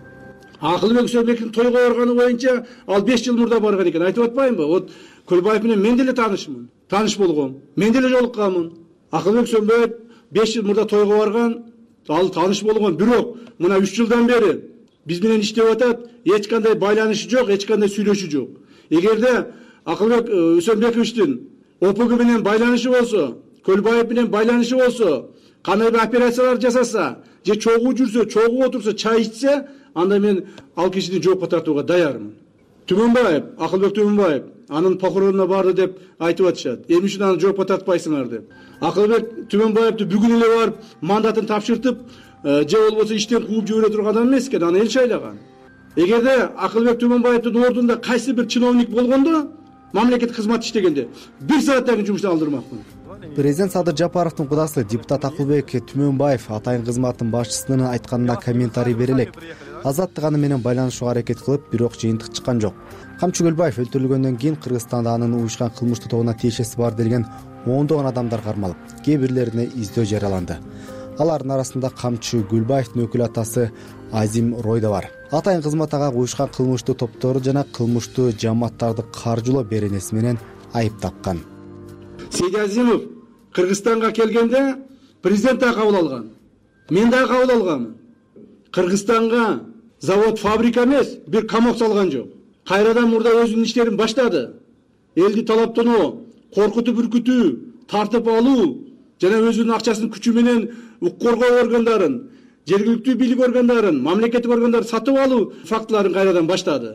[SPEAKER 6] Акылбек Сөбектин тойго барганы боюнча ал 5 жыл мурда барган экен. Айтып атпаймынбы? Вот Көлбаев менен мен деле таанышмын. Тааныш болгом. Мен деле жолукканмын. Акылбек Сөбөт 5 жыл мурда тойго барган, ал тааныш болгон. Бирок мына 3 жылдан бери биз менен иштеп атат, эч кандай байланышы жок, эч кандай сүйлөшүү жок. Эгерде Акылбек Сөбөтовичтин ОПГ менен байланышы болсо, Көлбаев менен байланышы болсо, кандай бир операциялар жасаса, же чогуу жүрсө, чогуу отурса, чай ичсе, анда мен ал кишини жоопко тартууга даярмын. Түмөнбаев, Акылбек Түмөнбаев анын похоронуна барды деп айтып атышат. Эмне үчүн аны жоопко тартпайсыңар деп. Акылбек Түмөнбаевди бүгүн эле барып мандатын тапшыртып, же болбосо иштен кууп жибере турган адам эмес экен, аны эл шайлаган. Эгерде Акылбек Түмөнбаевдин ордунда кайсы бир чиновник болгондо, мамлекеттик кызмат иштегенде 1 сааттан кийин жумуштан алдырмакмын.
[SPEAKER 7] Президент Садыр Жапаровдун кудасы депутат Акылбек Түмөнбаев атайын кызматтын башчысынын айтканына комментарий бере элек. Азаттык аны менен байланышууга аракет кылып, бирок жыйынтык чыккан жок. Камчы Гүлбаев өлтүрүлгөндөн кийин Кыргызстанда анын уюшкан кылмыштуу тобуна тиешеси бар делген ондогон адамдар кармалып, кээ бирлерине издөө жарыяланды. Алардын арасында Камчы Гүлбаевдин өкүл атасы Азим Рой да бар. Атайын кызмат ага уюшкан кылмыштуу топтору жана кылмыштуу жамааттарды каржылоо беренеси менен айып таккан.
[SPEAKER 6] Сейди Азимов Кыргызстанга келгенде президент да кабыл алган. Мен да кабыл алганмын. Кыргызстанга завод, фабрика эмес, бир камок салган жок. Кайрадан мурда өзүнүн иштерин баштады. Элди талаптануу, коркутуп үркүтүү, тартып алуу жана өзүнүн акчасын күчү менен укук коргоо органдарын, жергиликтүү бийлик органдарын, мамлекеттик органдарды сатып алуу фактыларын кайрадан баштады.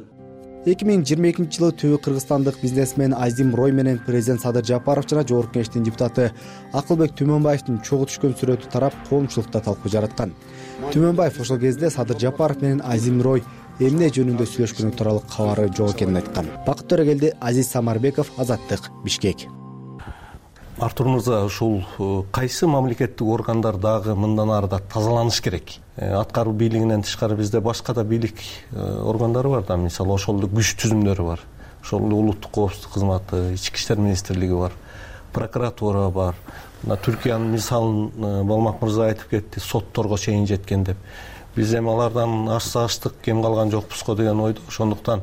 [SPEAKER 7] 2022-жылы түбү кыргызстандык бизнесмен Азим Рой менен президент Садыр Жапаров жана жогорку кеңештин депутаты Акылбек Түмөнбаевдин чогуу түшкөн сүрөтү тарап, коомчулукта талкуу жараткан. Түмөнбаев ошол кезде Садыр Жапаров менен Азим Рой эмне жөнүндө сүйлөшкөнү тууралуу кабары жок экенин айткан. Бакыт Төрөгелди, Азиз Самарбеков, Азаттык, Бишкек.
[SPEAKER 25] Артур мырза, ушул кайсы мамлекеттик органдар дагы мындан ары да тазаланыш керек? Аткаруу бийлигинен тышкары бизде башка да бийлик органдары бар да, мисалы ошолдо күч түзүмдөрү бар. Ошол улуттук коопсуздук кызматы, Ички иштер министрлиги бар, прокуратура бар. Мына Түркиянын мисалын Болмак мырза айтып кетти, сотторго чейин жеткен деп. Биз эми алардан ашсаштык кем калган жокпуз го деген ойдо. Ошондуктан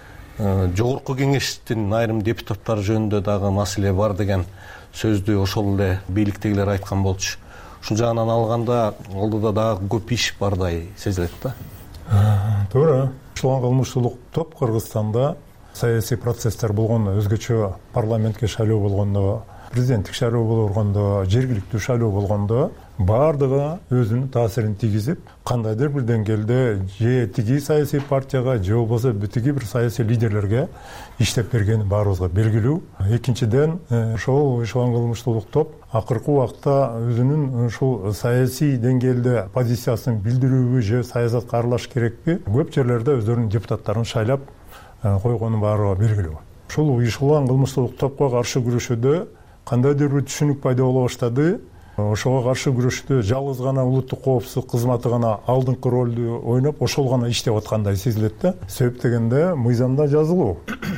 [SPEAKER 25] жогорку кеңештин айрым депутаттары жөнүндө дагы маселе бар деген сөздү ошол эле бийликтегилер айткан болчу. Ушул жагынан алганда алдыда дагы көп иш бардай сезилет да.
[SPEAKER 26] Туура. Ушул кылмыштуулук топ Кыргызстанда саясий процесстер болгондо, өзгөчө парламентке шайлоо болгондо, президенттик шайлоо болгондо, жергиликтүү шайлоо болгондо баардыгы өзүнүн таасирин тийгизип, кандайдыр бир деңгээлде же тиги саясий партияга же болбосо тиги бир саясий лидерлерге иштеп бергени баарыбызга белгилүү. Экинчиден, ошол уюшулган кылмыштуулук топ акыркы убакта өзүнүн ушул саясий деңгээлде позициясын билдирүүбү же саясатка аралаш керекпи, көп жерлерде өздөрүнүн депутаттарын шайлап койгону баарыбызга белгилүү. Ушул уюшулган кылмыштуулук топко каршы күрөшүүдө кандайдыр бир түшүнүк пайда боло баштады. Ошого каршы күрөштө жалгыз гана улуттук коопсуздук кызматы гана алдыңкы ролду ойноп, ошол гана иштеп аткандай сезилет да. Себеп дегенде мыйзамда жазылуу.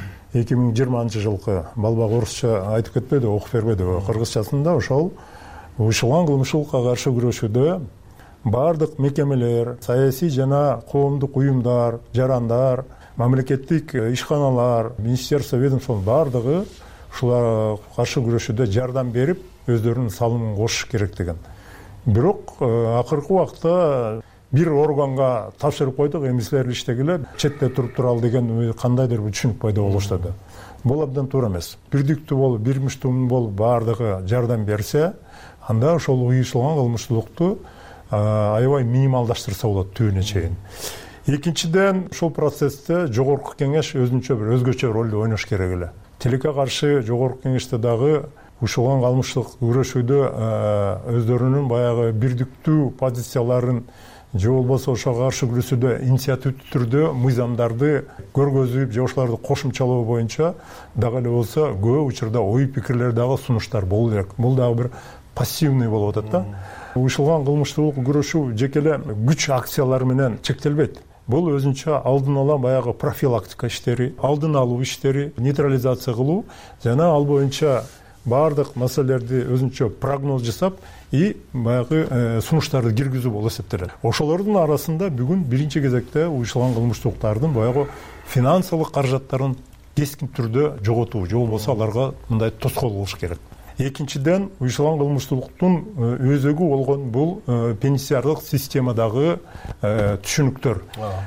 [SPEAKER 26] 2020 жылкы балбак орусча айтып кетпеди, окуп бербеди, кыргызчасында ошол уюшулган кылмыштуулукка каршы күрөшүүдө баардык мекемелер, саясий жана коомдук уюмдар, жарандар, мамлекеттик ишканалар, министерство, ведомствонун баардыгы ушуларга каршы күрөшүүдө жардам берип, өздөрүнүн салымын кошуш керек деген. Бирок акыркы убакта бир органга тапшырып койдук, эми силер иштегиле, четте туруп туралы деген кандайдыр бир түшүнүк пайда боло баштады. Бул абдан туура эмес. Бирдиктүү болуп, бирмиштүү болуп баардыгы жардам берсе, анда ошол уюшулган кылмыштуулукту аябай минималдаштырса болот түбүнө чейин. Экинчиден, ушул процессте жогорку кеңеш өзгөчө ролду ойнош керек эле. Тилекке каршы жогорку кеңеште дагы уюшулган кылмыштуулук күрөшүүдө өздөрүнүн баягы бирдиктүү позицияларын же болбосо ошого каршы күрөшүүдө инициативдүү түрдө мыйзамдарды көргөзүп, же ошолорду кошумчалоо боюнча дагы эле болсо көп учурда ой пикирлер дагы сунуштар болуу керек. Бул дагы бир пассивный болуп атат да. Уюшулган кылмыштуулук күрөшүү жеке эле күч акциялары менен чектелбейт. Бул өзүнчө алдын ала баягы профилактика иштери, алдын алуу иштери, нейтрализация кылуу жана ал боюнча баардык маселелерди өзүнчө прогноз жасап и баягы сунуштарды киргизүү болуп эсептелет. Ошолордун арасында бүгүн биринчи кезекте уюшулган кылмыштуулуктардын баягы финансылык каражаттарын кескин түрдө жоготуу, же болбосо аларга мындай тоскоол кылыш керек. Экинчиден, уюшулган кылмыштуулуктун өзөгү болгон бул пенсиардык системадагы түшүнүктөр.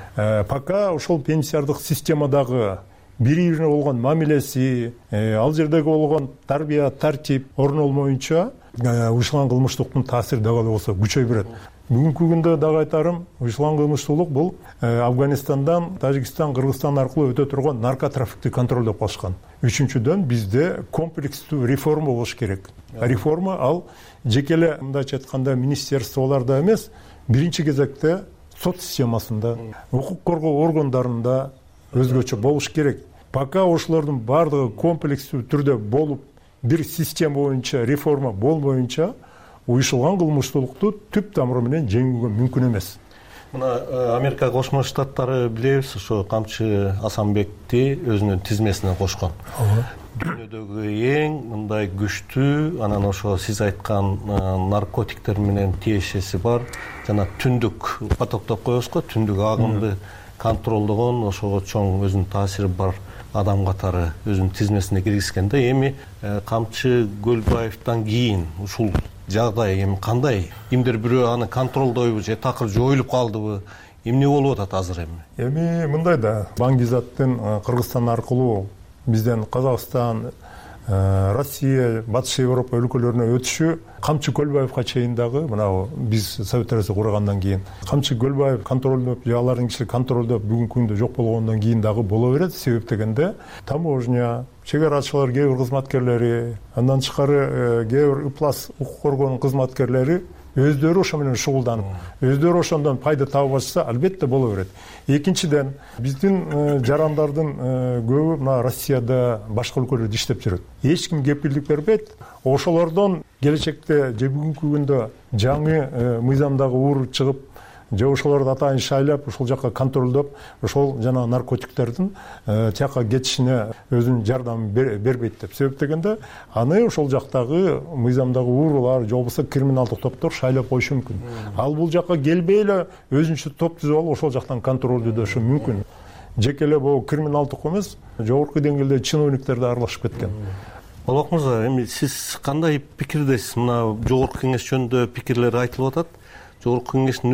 [SPEAKER 26] Пока ошол пенсиардык системадагы бири-бирине болгон мамилеси, ал жердеги болгон тарбия, тартип орнолмоюнча уюшулган кылмыштуулуктун таасири дагы болсо күчөй берет. Бүгүнкү күндө дагы айтарым, уюшулган кылмыштуулук бул Афганистандан, Тажикстан, Кыргызстан аркылуу өтө турган наркотрафикти контролдоп калышкан. Үчүнчүдөн, бизде комплекстүү реформа болуш керек. Реформа ал жеке эле мындайча айтканда министерстволордо эмес, биринчи кезекте сот системасында, укук коргоо органдарында өзгөчө болуш керек. Пока ошолордун баардыгы комплекстүү түрдө болуп, бир система боюнча реформа болбоюнча, уюшулган кылмыштуулукту түп тамыры менен жеңүүгө мүмкүн эмес.
[SPEAKER 25] Мына Америка Кошмо Штаттары билебиз, ошо Камчы Асанбекти өзүнүн тизмесине кошкон. Дүйнөдөгү эң мындай күчтүү, анан ошо сиз айткан наркотиктер менен тиешеси бар жана түндүк поток деп коебуз го, түндүк агымды контролдогон, ошого чоң өзүнүн таасири бар адам катары өзүнүн тизмесине киргизгенде, эми Камчы Көлбаевден кийин ушул жагдай эми кандай? Кимдир бирөө аны контролдойбу же такыр жоюлуп калдыбы? Эмне болуп атат азыр эми?
[SPEAKER 26] Эми мындай да, Баңгизаттын Кыргызстан аркылуу бизден Казакстан, Россия, Батыш Европа өлкөлөрүнө өтүшү Камчы Көлбаевга чейин дагы, мына биз Совет Арасы кургандан кийин Камчы Көлбаев контролдоп, алардын кишилик контролдоп бүгүнкү күндө жок болгондон кийин дагы боло берет. Себеп дегенде таможня, чегарачылар, кээ бир кызматкерлери, андан тышкары кээ бир ыплас укук коргоонун кызматкерлери өздөрү ошо менен шугулданып, өздөрү ошондон пайда таап атса, албетте боло берет. Экинчиден, биздин жарандардын көбү мына Россияда, башка өлкөлөрдө иштеп жүрөт. Эч ким кепилдик бербейт. Ошолордон келечекте же бүгүнкү күндө жаңы мыйзамдагы уур чыгып, же ошолорду атайын шайлап, ошол жакка контролдоп, ошол жана наркотиктердин тияка кетишине өзүнүн жардамын бербейт деп. Себеп дегенде, аны ошол жактагы мыйзамдагы уурулар, же болбосо криминалдык топтор шайлап коюшу мүмкүн. Ал бул жакка келбей эле өзүнчө топ түзүп алып, ошол жактан контролдөөшү мүмкүн. Жеке эле бул криминалдык эмес, жогорку деңгээлде чиновниктер да аралашып кеткен.
[SPEAKER 25] Болок мырза, эми сиз кандай пикирдесиз? Мына жогорку кеңеш жөнүндө пикирлер айтылып атат. жогорку кеңештин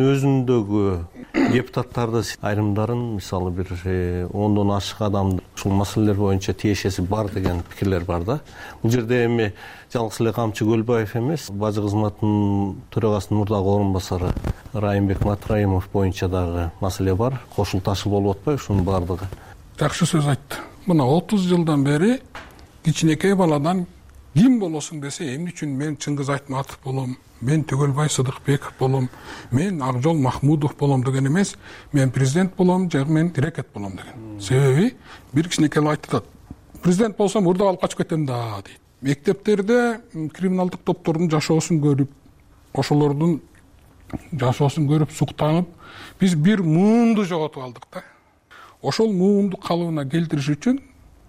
[SPEAKER 25] өзүндөгү депутаттарды айрымдарын мисалы бир 10дон ашык адам ушул маселелер боюнча тиешеси бар деген пикирлер бар да. Бул жерде эми жалгыз эле камчы Көлбаев эмес, бажы кызматынын төрагасынын мурдагы орун басары Райымбек Матраимов боюнча дагы маселе бар. Кошул ташы болуп атпайбы ушунун баардыгы?
[SPEAKER 3] Жакшы сөз айтты. Мына 30 жылдан бери кичинекей баладан ким болосуң десе, эмне үчүн мен Чыңгыз Айтматов болом, мен Төгөлбай Сыдыкбеков болом, мен Акжол Махмудов болом деген эмес, мен президент болом же мен тирекет болом деген. Себеби бир кичинекей айтат, президент болсом урдап алып качып кетем да дейт. Мектептерде криминалдык топтордун жашоосун көрүп, ошолордун жашоосун көрүп суктанып, биз бир муунду жоготуп алдык да. Ошол муунду калыбына келтириш үчүн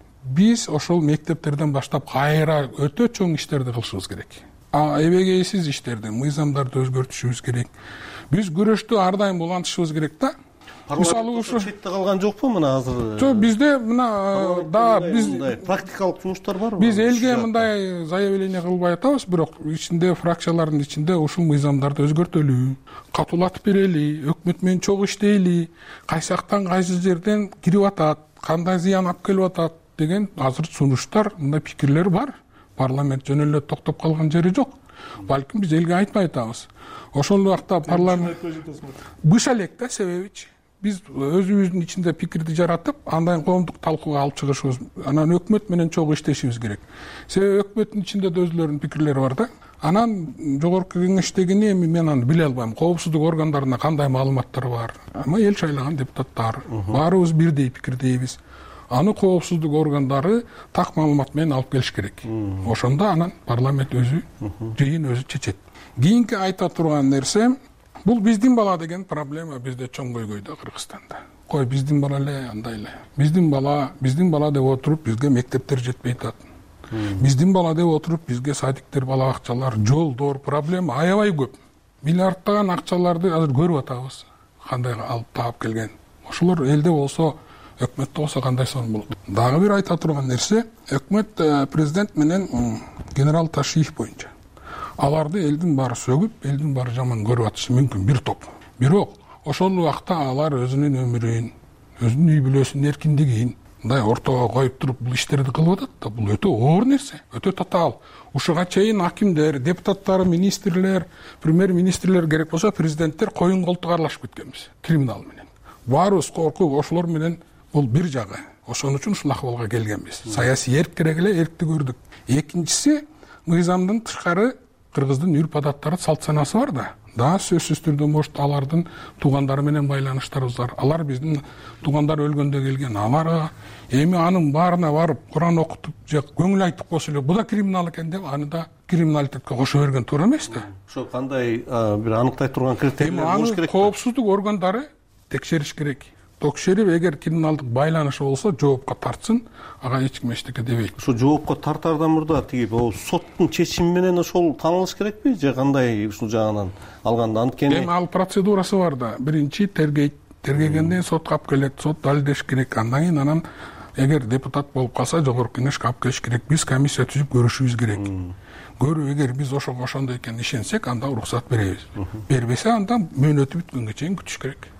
[SPEAKER 3] биз ошол мектептерден баштап кайра өтө чоң иштерди кылышыбыз керек. Эбегейсиз иштерди, мыйзамдарды өзгөртүшүбүз керек. Биз күрөштү ар дайым улантышыбыз керек да.
[SPEAKER 25] Мисалы ушу четте калган жокпу мына азыр?
[SPEAKER 3] Жок, бизде мына да биз
[SPEAKER 25] практикалык жумуштар барбы?
[SPEAKER 3] Биз элге мындай заявление кылбай атабыз, бирок ичинде фракциялардын ичинде ушул мыйзамдарды өзгөртөлү, катуулатып берели, өкмөт менен чогуу иштейли, кайсы жактан кайсы жерден кирип атат, кандай зыян алып келип атат деген азыр сунуштар, мындай пикирлер бар. Парламент жөн эле токтоп калган жери жок. Балким биз элге айтпай атабыз. Ошол убакта парламент быша элек да, себебичи биз өзүбүздүн ичинде пикирди жаратып, андан коомдук талкууга алып чыгышыбыз, анан өкмөт менен чогуу иштешибиз керек. Себеби өкмөттүн ичинде да өзүлөрүнүн пикирлери бар да. Анан жогорку кеңештегини эми мен аны биле албайм. Коопсуздук органдарына кандай маалыматтар бар? Ама эл шайлаган депутаттар, баарыбыз бирдей пикирдейбиз. Аны коопсуздук органдары так маалымат менен алып келиш керек. Ошондо анан парламент өзү жыйын өзү чечет. Кийинки айта турган нерсе, бул биздин бала деген проблема бизде чоң көйгөйдө Кыргызстанда. Кой биздин бала эле, андай эле. Биздин бала деп отуруп бизге мектептер жетпей атат. Биздин бала деп отуруп бизге садиктер, бала акчалар, жолдор проблема аябай көп. Миллиардтаган акчаларды азыр көрүп атабыз. Кандай алып таап келген. Ошолор элде болсо, өкмөттө болсо кандай сонун болот. Дагы бир айта турган нерсе, өкмөт президент менен генерал Ташиев боюнча. Аларды элдин баары сөгүп, элдин баары жаман көрүп атышы мүмкүн бир топ. Бирок ошол убакта алар өзүнүн өмүрүн, өзүнүн үй бүлөсүнүн эркиндигин мындай ортого коюп туруп бул иштерди кылып атат да. Бул өтө оор нерсе, өтө татаал. Ушуга чейин акимдер, депутаттар, министрлер, премьер-министрлер керек болсо президенттер коюн колтук аралашып кеткенбиз криминал менен. Баарыбыз коркуп ошолор менен бул бир жагы. Ошон үчүн ушул акыбалга келгенбиз. Саясий эрк керек эле, эркти көрдүк. Экинчиси, мыйзамдын тышкары кыргыздын үрп адаттары, салт санасы бар да. Да, сөзсүз түрдө может алардын туугандары менен байланыштарыбыз бар. Алар биздин туугандар өлгөндө келген. Аларга эми анын баарына барып Куран окутуп же көңүл айтып койсо эле, бул да криминал экен деп, аны да криминалитетке кошо берген туура эмес да.
[SPEAKER 25] Ошо кандай бир аныктай турган критерийлер болуш керек.
[SPEAKER 3] Коопсуздук органдары текшериш керек. Текшерип, эгер криминалдык байланышы болсо, жоопко тартсын, ага эч ким эчтеке дебейт.
[SPEAKER 25] Ошо жоопко тартардан мурда тиги соттун чечими менен ошол таанылыш керекпи же кандай ушул жагынан алганда? Анткени
[SPEAKER 3] эми ал процедурасы бар да. Биринчи тергегенден сотко алып келет, сот далилдеш керек. Андан кийин анан эгер депутат болуп калса, жогорку кеңешке алып келиш керек. Биз комиссия түзүп көрүшүбүз керек. Көрүп, эгер биз ошого ошондой экенин ишенсек, анда уруксат беребиз. Бербесе, анда мөөнөтү бүткөнгө чейин күтүш керек.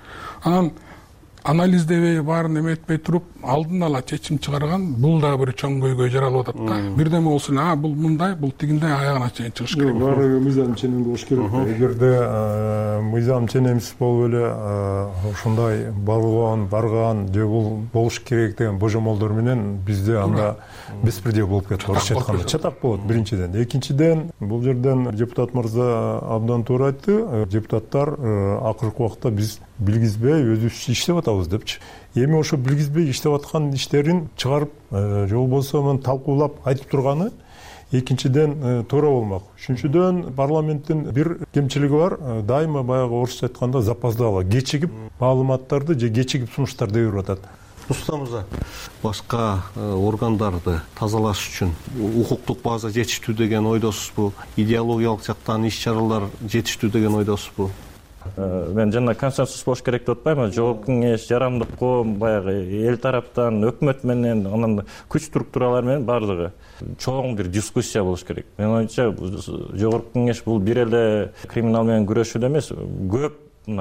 [SPEAKER 3] Анан анализдебей, баарын эметпей туруп, алдын ала чечим чыгарган, бул дагы бир чоң көйгөй жаралып атат да. Бирдеме болсун, бул мындай, бул тигиндей аягына чейин чыгыш керек.
[SPEAKER 26] Баары мыйзам ченем болуш керек. Эгерде мыйзам ченемсиз болуп эле ушундай барган же бул болуш керек деген божомолдор менен бизде анда беспредел болуп кетет. Орусча айтканда чатак болот биринчиден. Экинчиден, бул жерден депутат мырза абдан туура айтты. Депутаттар акыркы убакта биз билгизбей өзүбүзчө иштеп атабыз депчи. Эми ошо билгизбей иштеп аткан иштерин чыгарып, же болбосо мен талкуулап айтып турганы экинчиден туура болмок. Үчүнчүдөн, парламенттин бир кемчилиги бар. Дайыма баягы орусча айтканда запоздало, кечигип маалыматтарды же кечигип сунуштарды берип атат.
[SPEAKER 25] Рустам мырза, башка органдарды тазалаш үчүн укуктук база жетиштүү деген ойдосузбу? Идеологиялык жактан иш чаралар жетиштүү деген ойдосузбу?
[SPEAKER 5] Мен жана консенсус болуш керек деп атпаймынбы. Жогорку кеңеш, жарандык коом, баягы эл тараптан, өкмөт менен, анан күч структуралар менен баардыгы чоң бир дискуссия болуш керек. Менин оюмча, жогорку кеңеш бул бир эле криминал менен күрөшүү эмес, көп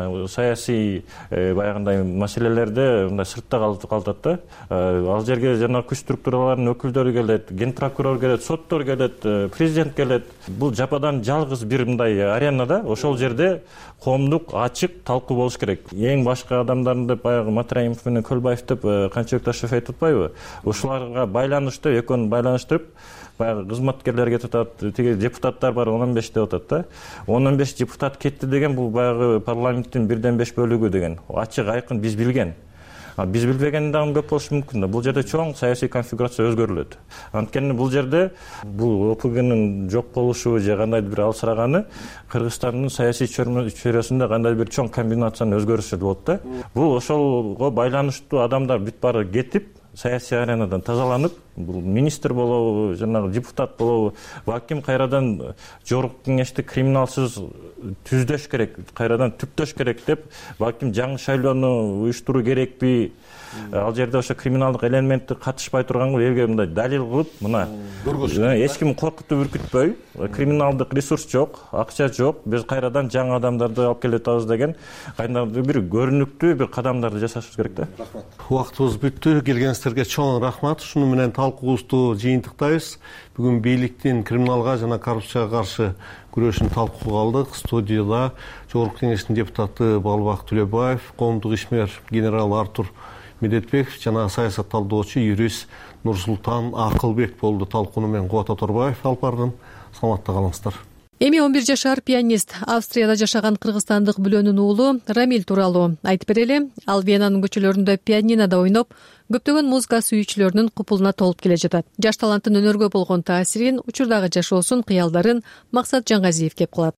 [SPEAKER 5] саясий баягындай маселелерде мындай сыртта калтат да. Ал жерге жана күч структураларынын өкүлдөрү келет, ген прокурор келет, соттор келет, президент келет. Бул жападан жалгыз бир мындай аренада, ошол жерде коомдук ачык талкуу болуш керек. Эң башка адамдардын деп баягы Матраимов менен Көлбаев деп Канчыбек Ташев айтып атпайбы? Ошоларга байланыштуу, экөөнү байланыштырып, баягы кызматкерлерге тутат, тиги депутаттар бар 15 деп атат да. 15 депутат кетти деген бул баягы парламенттин 1/5 бөлүгү деген. Ачык айкын биз билген. Биз билбеген дагы көп болушу мүмкүн да. Бул жерде чоң саясий конфигурация өзгөрүлөт. Анткени бул жерде бул ОПГнын жок болушу же кандайдыр бир алсыраганы Кыргызстандын саясий чөйрөсүндө кандайдыр бир чоң комбинациянын өзгөрүшү болот да. Бул ошолго байланыштуу адамдар бүт баары кетип, саясий аренадан тазаланып, бул министр болобу, жанагы депутат болобу, балким кайрадан жогорку кеңешти криминалсыз түздөш керек, кайрадан түптөш керек деп, балким жаңы шайлоону уюштуруу керекпи? Ал жерде ошо криминалдык элементти катышпай турганга элге мындай далил кылып, мына эч ким коркутуп үркүтпөй, криминалдык ресурс жок, акча жок, биз кайрадан жаңы адамдарды алып келип атабыз деген кайдандыр бир көрүнүктүү бир кадамдарды жасашыбыз керек да.
[SPEAKER 25] Рахмат. Убактыбыз бүттү. Келгениңиздерге чоң рахмат. Ушуну менен талкуубузду жыйынтыктайбыз. Бүгүн бийликтин криминалга жана коррупцияга каршы күрөшүн талкууга алдык. Студияда Жогорку кеңештин депутаты Балбак Төлөбаев, коомдук ишмер генерал Артур Медетбеков жана саясат талдоочу юрист Нурсултан Акылбек болду. Талкууну мен Кубат Оторбаев алып бардым. Саламатта калыңыздар.
[SPEAKER 2] Эми 11 жашар пианист Австрияда жашаган кыргызстандык Бүлөнүн уулу Рамиль тууралуу айтып берели. Ал Венанын көчөлөрүндө пианинода ойноп, көптөгөн музыка сүйүүчүлөрүнүн купулуна толуп келе жатат. Жаш таланттын өнөргө болгон таасирин, учурдагы жашоосун, кыялдарын Максат Жаңгазиев кеп кылат.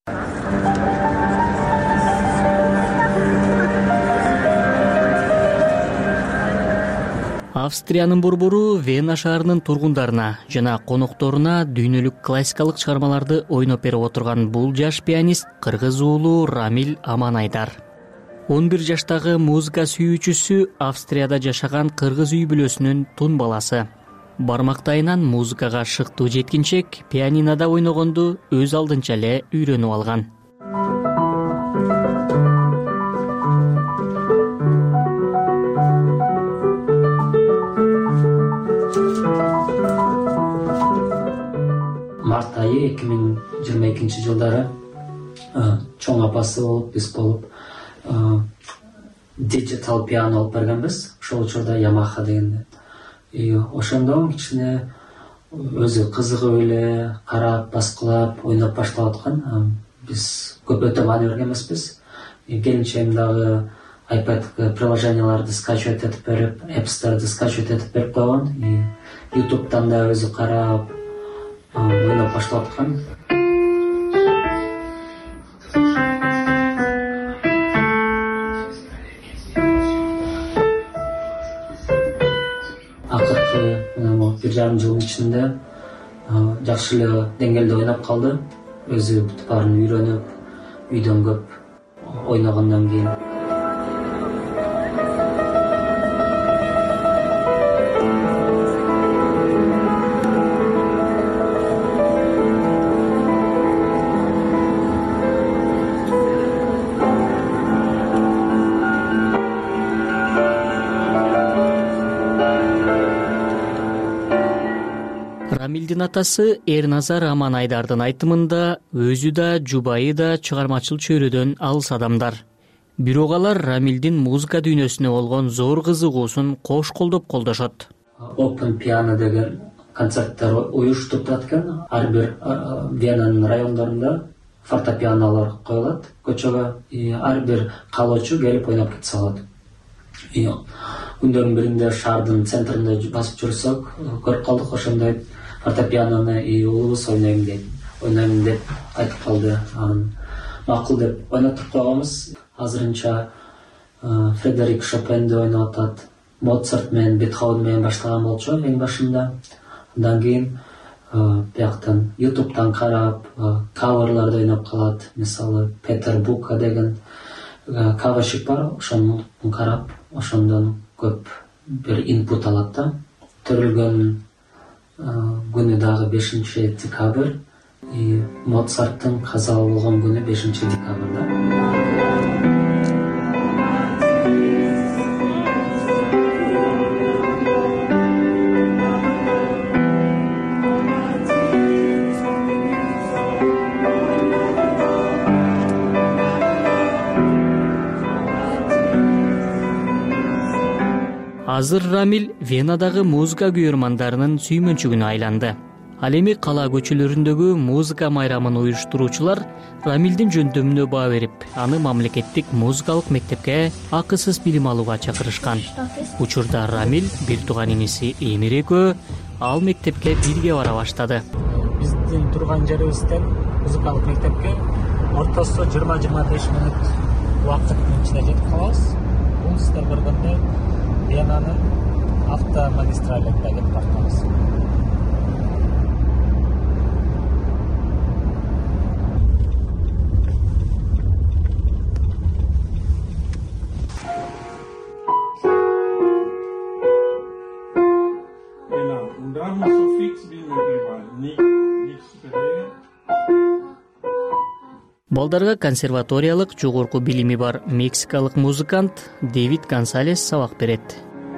[SPEAKER 8] Австриянын борбору Вена шаарынын тургундарына жана конокторуна дүйнөлүк классикалык чыгармаларды ойноп берип отурган бул жаш пианист кыргыз уулу Рамиль Аманайдар. 11 жаштагы музыка сүйүүчүсү Австрияда жашаган кыргыз үй бүлөсүнүн тун баласы. Бармактайынан музыкага шыктуу жеткинчек пианинода ойногонду өз алдынча эле үйрөнүп алган.
[SPEAKER 9] Март айы 2022-жылдары чоң апасы болуп, биз болуп диджитал пиано алып бергенбиз. Ошол учурда Yamaha деген. Ошондон кичине өзү кызыгып эле карап, баскылап, ойноп баштап аткан. Биз көп өтө маани берген эмеспиз. Келинчегим дагы iPad приложенияларды скачивать этип берип, Apps'тарды скачивать этип берип койгон. YouTube'дан да өзү карап ойноп баштап аткан. Акыркы 1,5 жылдын ичинде жакшы эле деңгээлде ойноп калды. Өзү бүт баарын үйрөнүп, үйдөн көп ойногондон кийин.
[SPEAKER 8] Рамилдин атасы Эрназар Аманайдардын айтымында өзү да, жубайы да чыгармачыл чөйрөдөн алыс адамдар. Бирок алар Рамилдин музыка дүйнөсүнө болгон зор кызыгуусун кош колдоп колдошот.
[SPEAKER 9] Open Piano деген концерттер уюштуруп турат экен. Ар бир Венанын райондорунда фортепианолор коюлат көчөгө. Ар бир каалоочу келип ойноп кетсе болот. Күндөрдүн биринде шаардын центринде басып жүрсөк, көрүп калдык ошондой фортепианону уулубуз ойнойм деп айтып калды. Макул деп ойнотуп койгонбуз. Азырынча Фредерик Шопенди ойноп атат. Моцарт менен Бетховен менен баштаган болчу эң башында. Андан кийин бияктан YouTube'дан карап, каверларды ойноп калат. Мисалы Петер Бука деген кабачек бар, ошону карап, ошондон көп бир инпут алат да. Төрөлгөн күнү дагы 5 декабрь, Моцарттын каза болгон күнү 5 декабрда.
[SPEAKER 8] Азыр Рамиль Венадагы музыка күйөрмандарынын сүймөнчүгүнө айланды. Ал эми кала көчөлөрүндөгү музыка майрамын уюштуруучулар Рамилдин жөндөмүнө баа берип, аны мамлекеттик музыкалык мектепке акысыз билим алууга чакырышкан. Учурда Рамиль бир тууган иниси Эмир экөө ал мектепке бирге бара баштады.
[SPEAKER 10] Биздин турган жерибизден музыкалык мектепке ортосу 20-25 мүнөт убакыттын ичинде жетип калабыз. Бул сиздер көргөндөй Венанын автомагистралында кетип барабыз.
[SPEAKER 8] Балдарга консерваториялык жогорку билими бар мексикалык музыкант Дэвид Гонсалес сабак берет.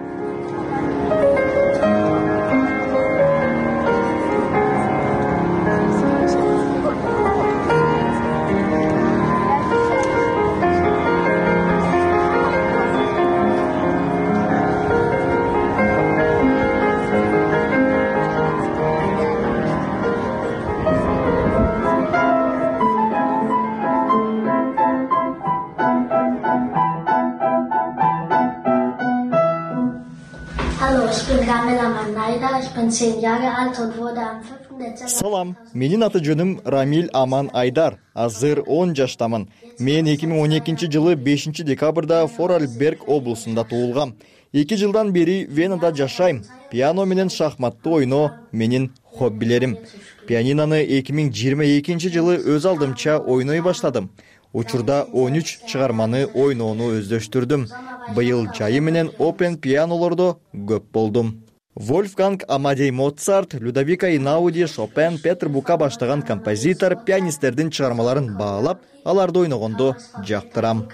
[SPEAKER 12] Салам, менин аты жөнүм Рамиль Аман Айдар. Азыр 10 жаштамын. Мен 2012 жылы 5 декабрда Форарльберг облусунда туулгам. 2 жылдан бери Венада жашайм. Пиано менен шахматты ойноо менин хоббилерим. Пианинаны 2022 жылы өз алдымча ойной баштадым. Учурда 13 чыгарманы ойноону өздөштүрдүм. Быйыл жайы менен опен пианолордо көп болдум. Вольфганг Амадей Моцарт, Людовико Эйнауди, Шопен, Петр Бука баштаган композитор пианисттердин чыгармаларын баалап, аларды ойногондо жактырам.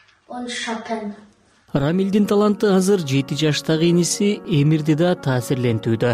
[SPEAKER 8] Рамилдин таланты азыр 7 жаштагы иниси Эмирди да таасирлентүүдө.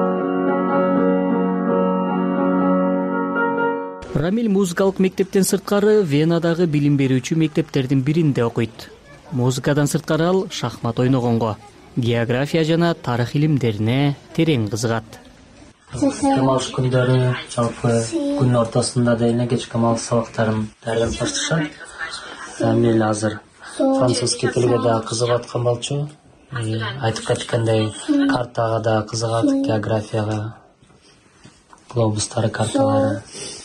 [SPEAKER 8] Рамиль музыкалык мектептен сырткары Венадагы билим берүүчү мектептердин биринде окуйт. Музыкадан сырткары ал шахмат ойногонго, география жана тарых илимдерине терең кызыгат.
[SPEAKER 9] Демалыш күндөрү жалпы күн ортосунда деле кечки демалыш сабактарын даярдап башташат. Рамиль азыр французский тилге да кызыгып аткан болчу. Айтып кеткендей, картага да кызыгат, географияга, глобустары, карталары.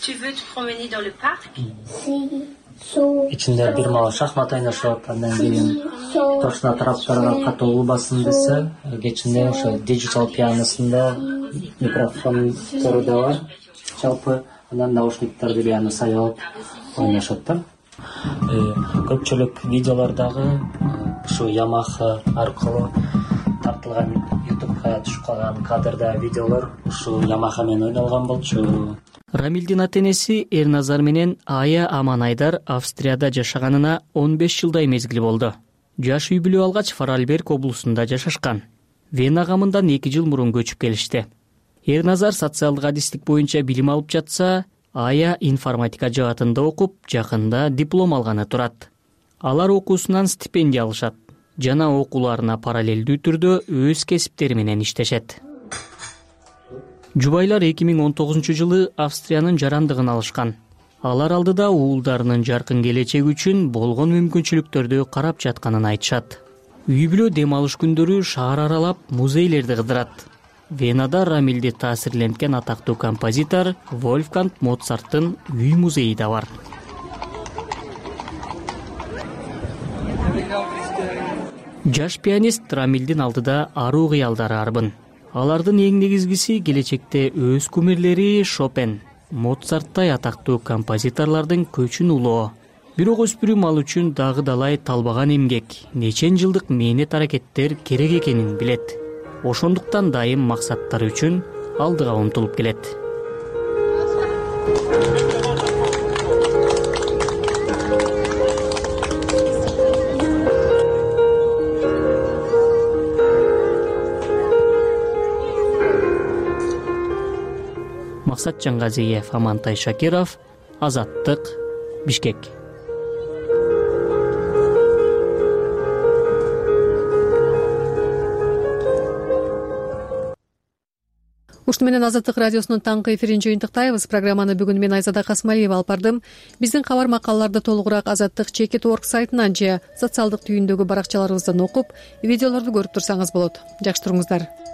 [SPEAKER 9] Ичинде бир мал шахмат ойношот, андан кийин точно тараптарга катуу улбасын десе, кечинде ошо digital пианосунда микрофондору да бар. Жалпы андан наушниктарды бианы сайлап ойношот да. Көпчүлүк видеолордагы ушу Yamaha аркылуу тартылган YouTubeга түшүп калган кадрда видеолор ушу Yamaha менен ойнолгон болчу.
[SPEAKER 8] Рамилдин ата-энеси Эрназар менен Ая Аман Айдар Австрияда жашаганына 15 жылдай мезгил болду. Жаш үй бүлө алгач Форарльберг облусунда жашашкан. Венага мындан 2 жыл мурун көчүп келишти. Эрназар социалдык адистик боюнча билим алып жатса, Ая информатика жаатында окуп, жакында диплом алганы турат. Алар окуусунан стипендия алышат жана окууларына параллелдүү түрдө өз кесиптери менен иштешет. Жубайлар 2019 жылы Австриянын жарандыгын алышкан. Алар алдыда уулдарынын жаркын келечеги үчүн болгон мүмкүнчүлүктөрдү карап жатканын айтышат. Үй бүлө дем алыш күндөрү шаар аралап музейлерди кыдырат. Венада Рамилди таасирленткен атактуу композитор Вольфганг Моцарттын үй музейи да бар. Жаш пианист Рамилдин алдыда аруу кыялдары арбын. Алардын эң негизгиси келечекте өз кумирлери Шопен, Моцарттай атактуу композиторлордун көчүн улоо. бирок өспүрүм ал үчүн дагы далай талбаган эмгек, нечен жылдык мээнет аракеттер керек экенин билет. Ошондуктан дайым максаттары үчүн алдыга умтулуп келет. Максат Жангазиев, Амантай Шакиров, Азаттык, Бишкек.
[SPEAKER 2] Ушуну менен Азаттык радиосунун таңкы эфирин жыйынтыктайбыз. Программаны бүгүн мен Айзада Касмалиева алып бардым. Биздин кабар макалаларды толугураак Азаттык Чекит.org сайтынан же социалдык түйүндөгү баракчаларыбыздан окуп, видеолорду көрүп турсаңыз болот. Жакшы туруңуздар.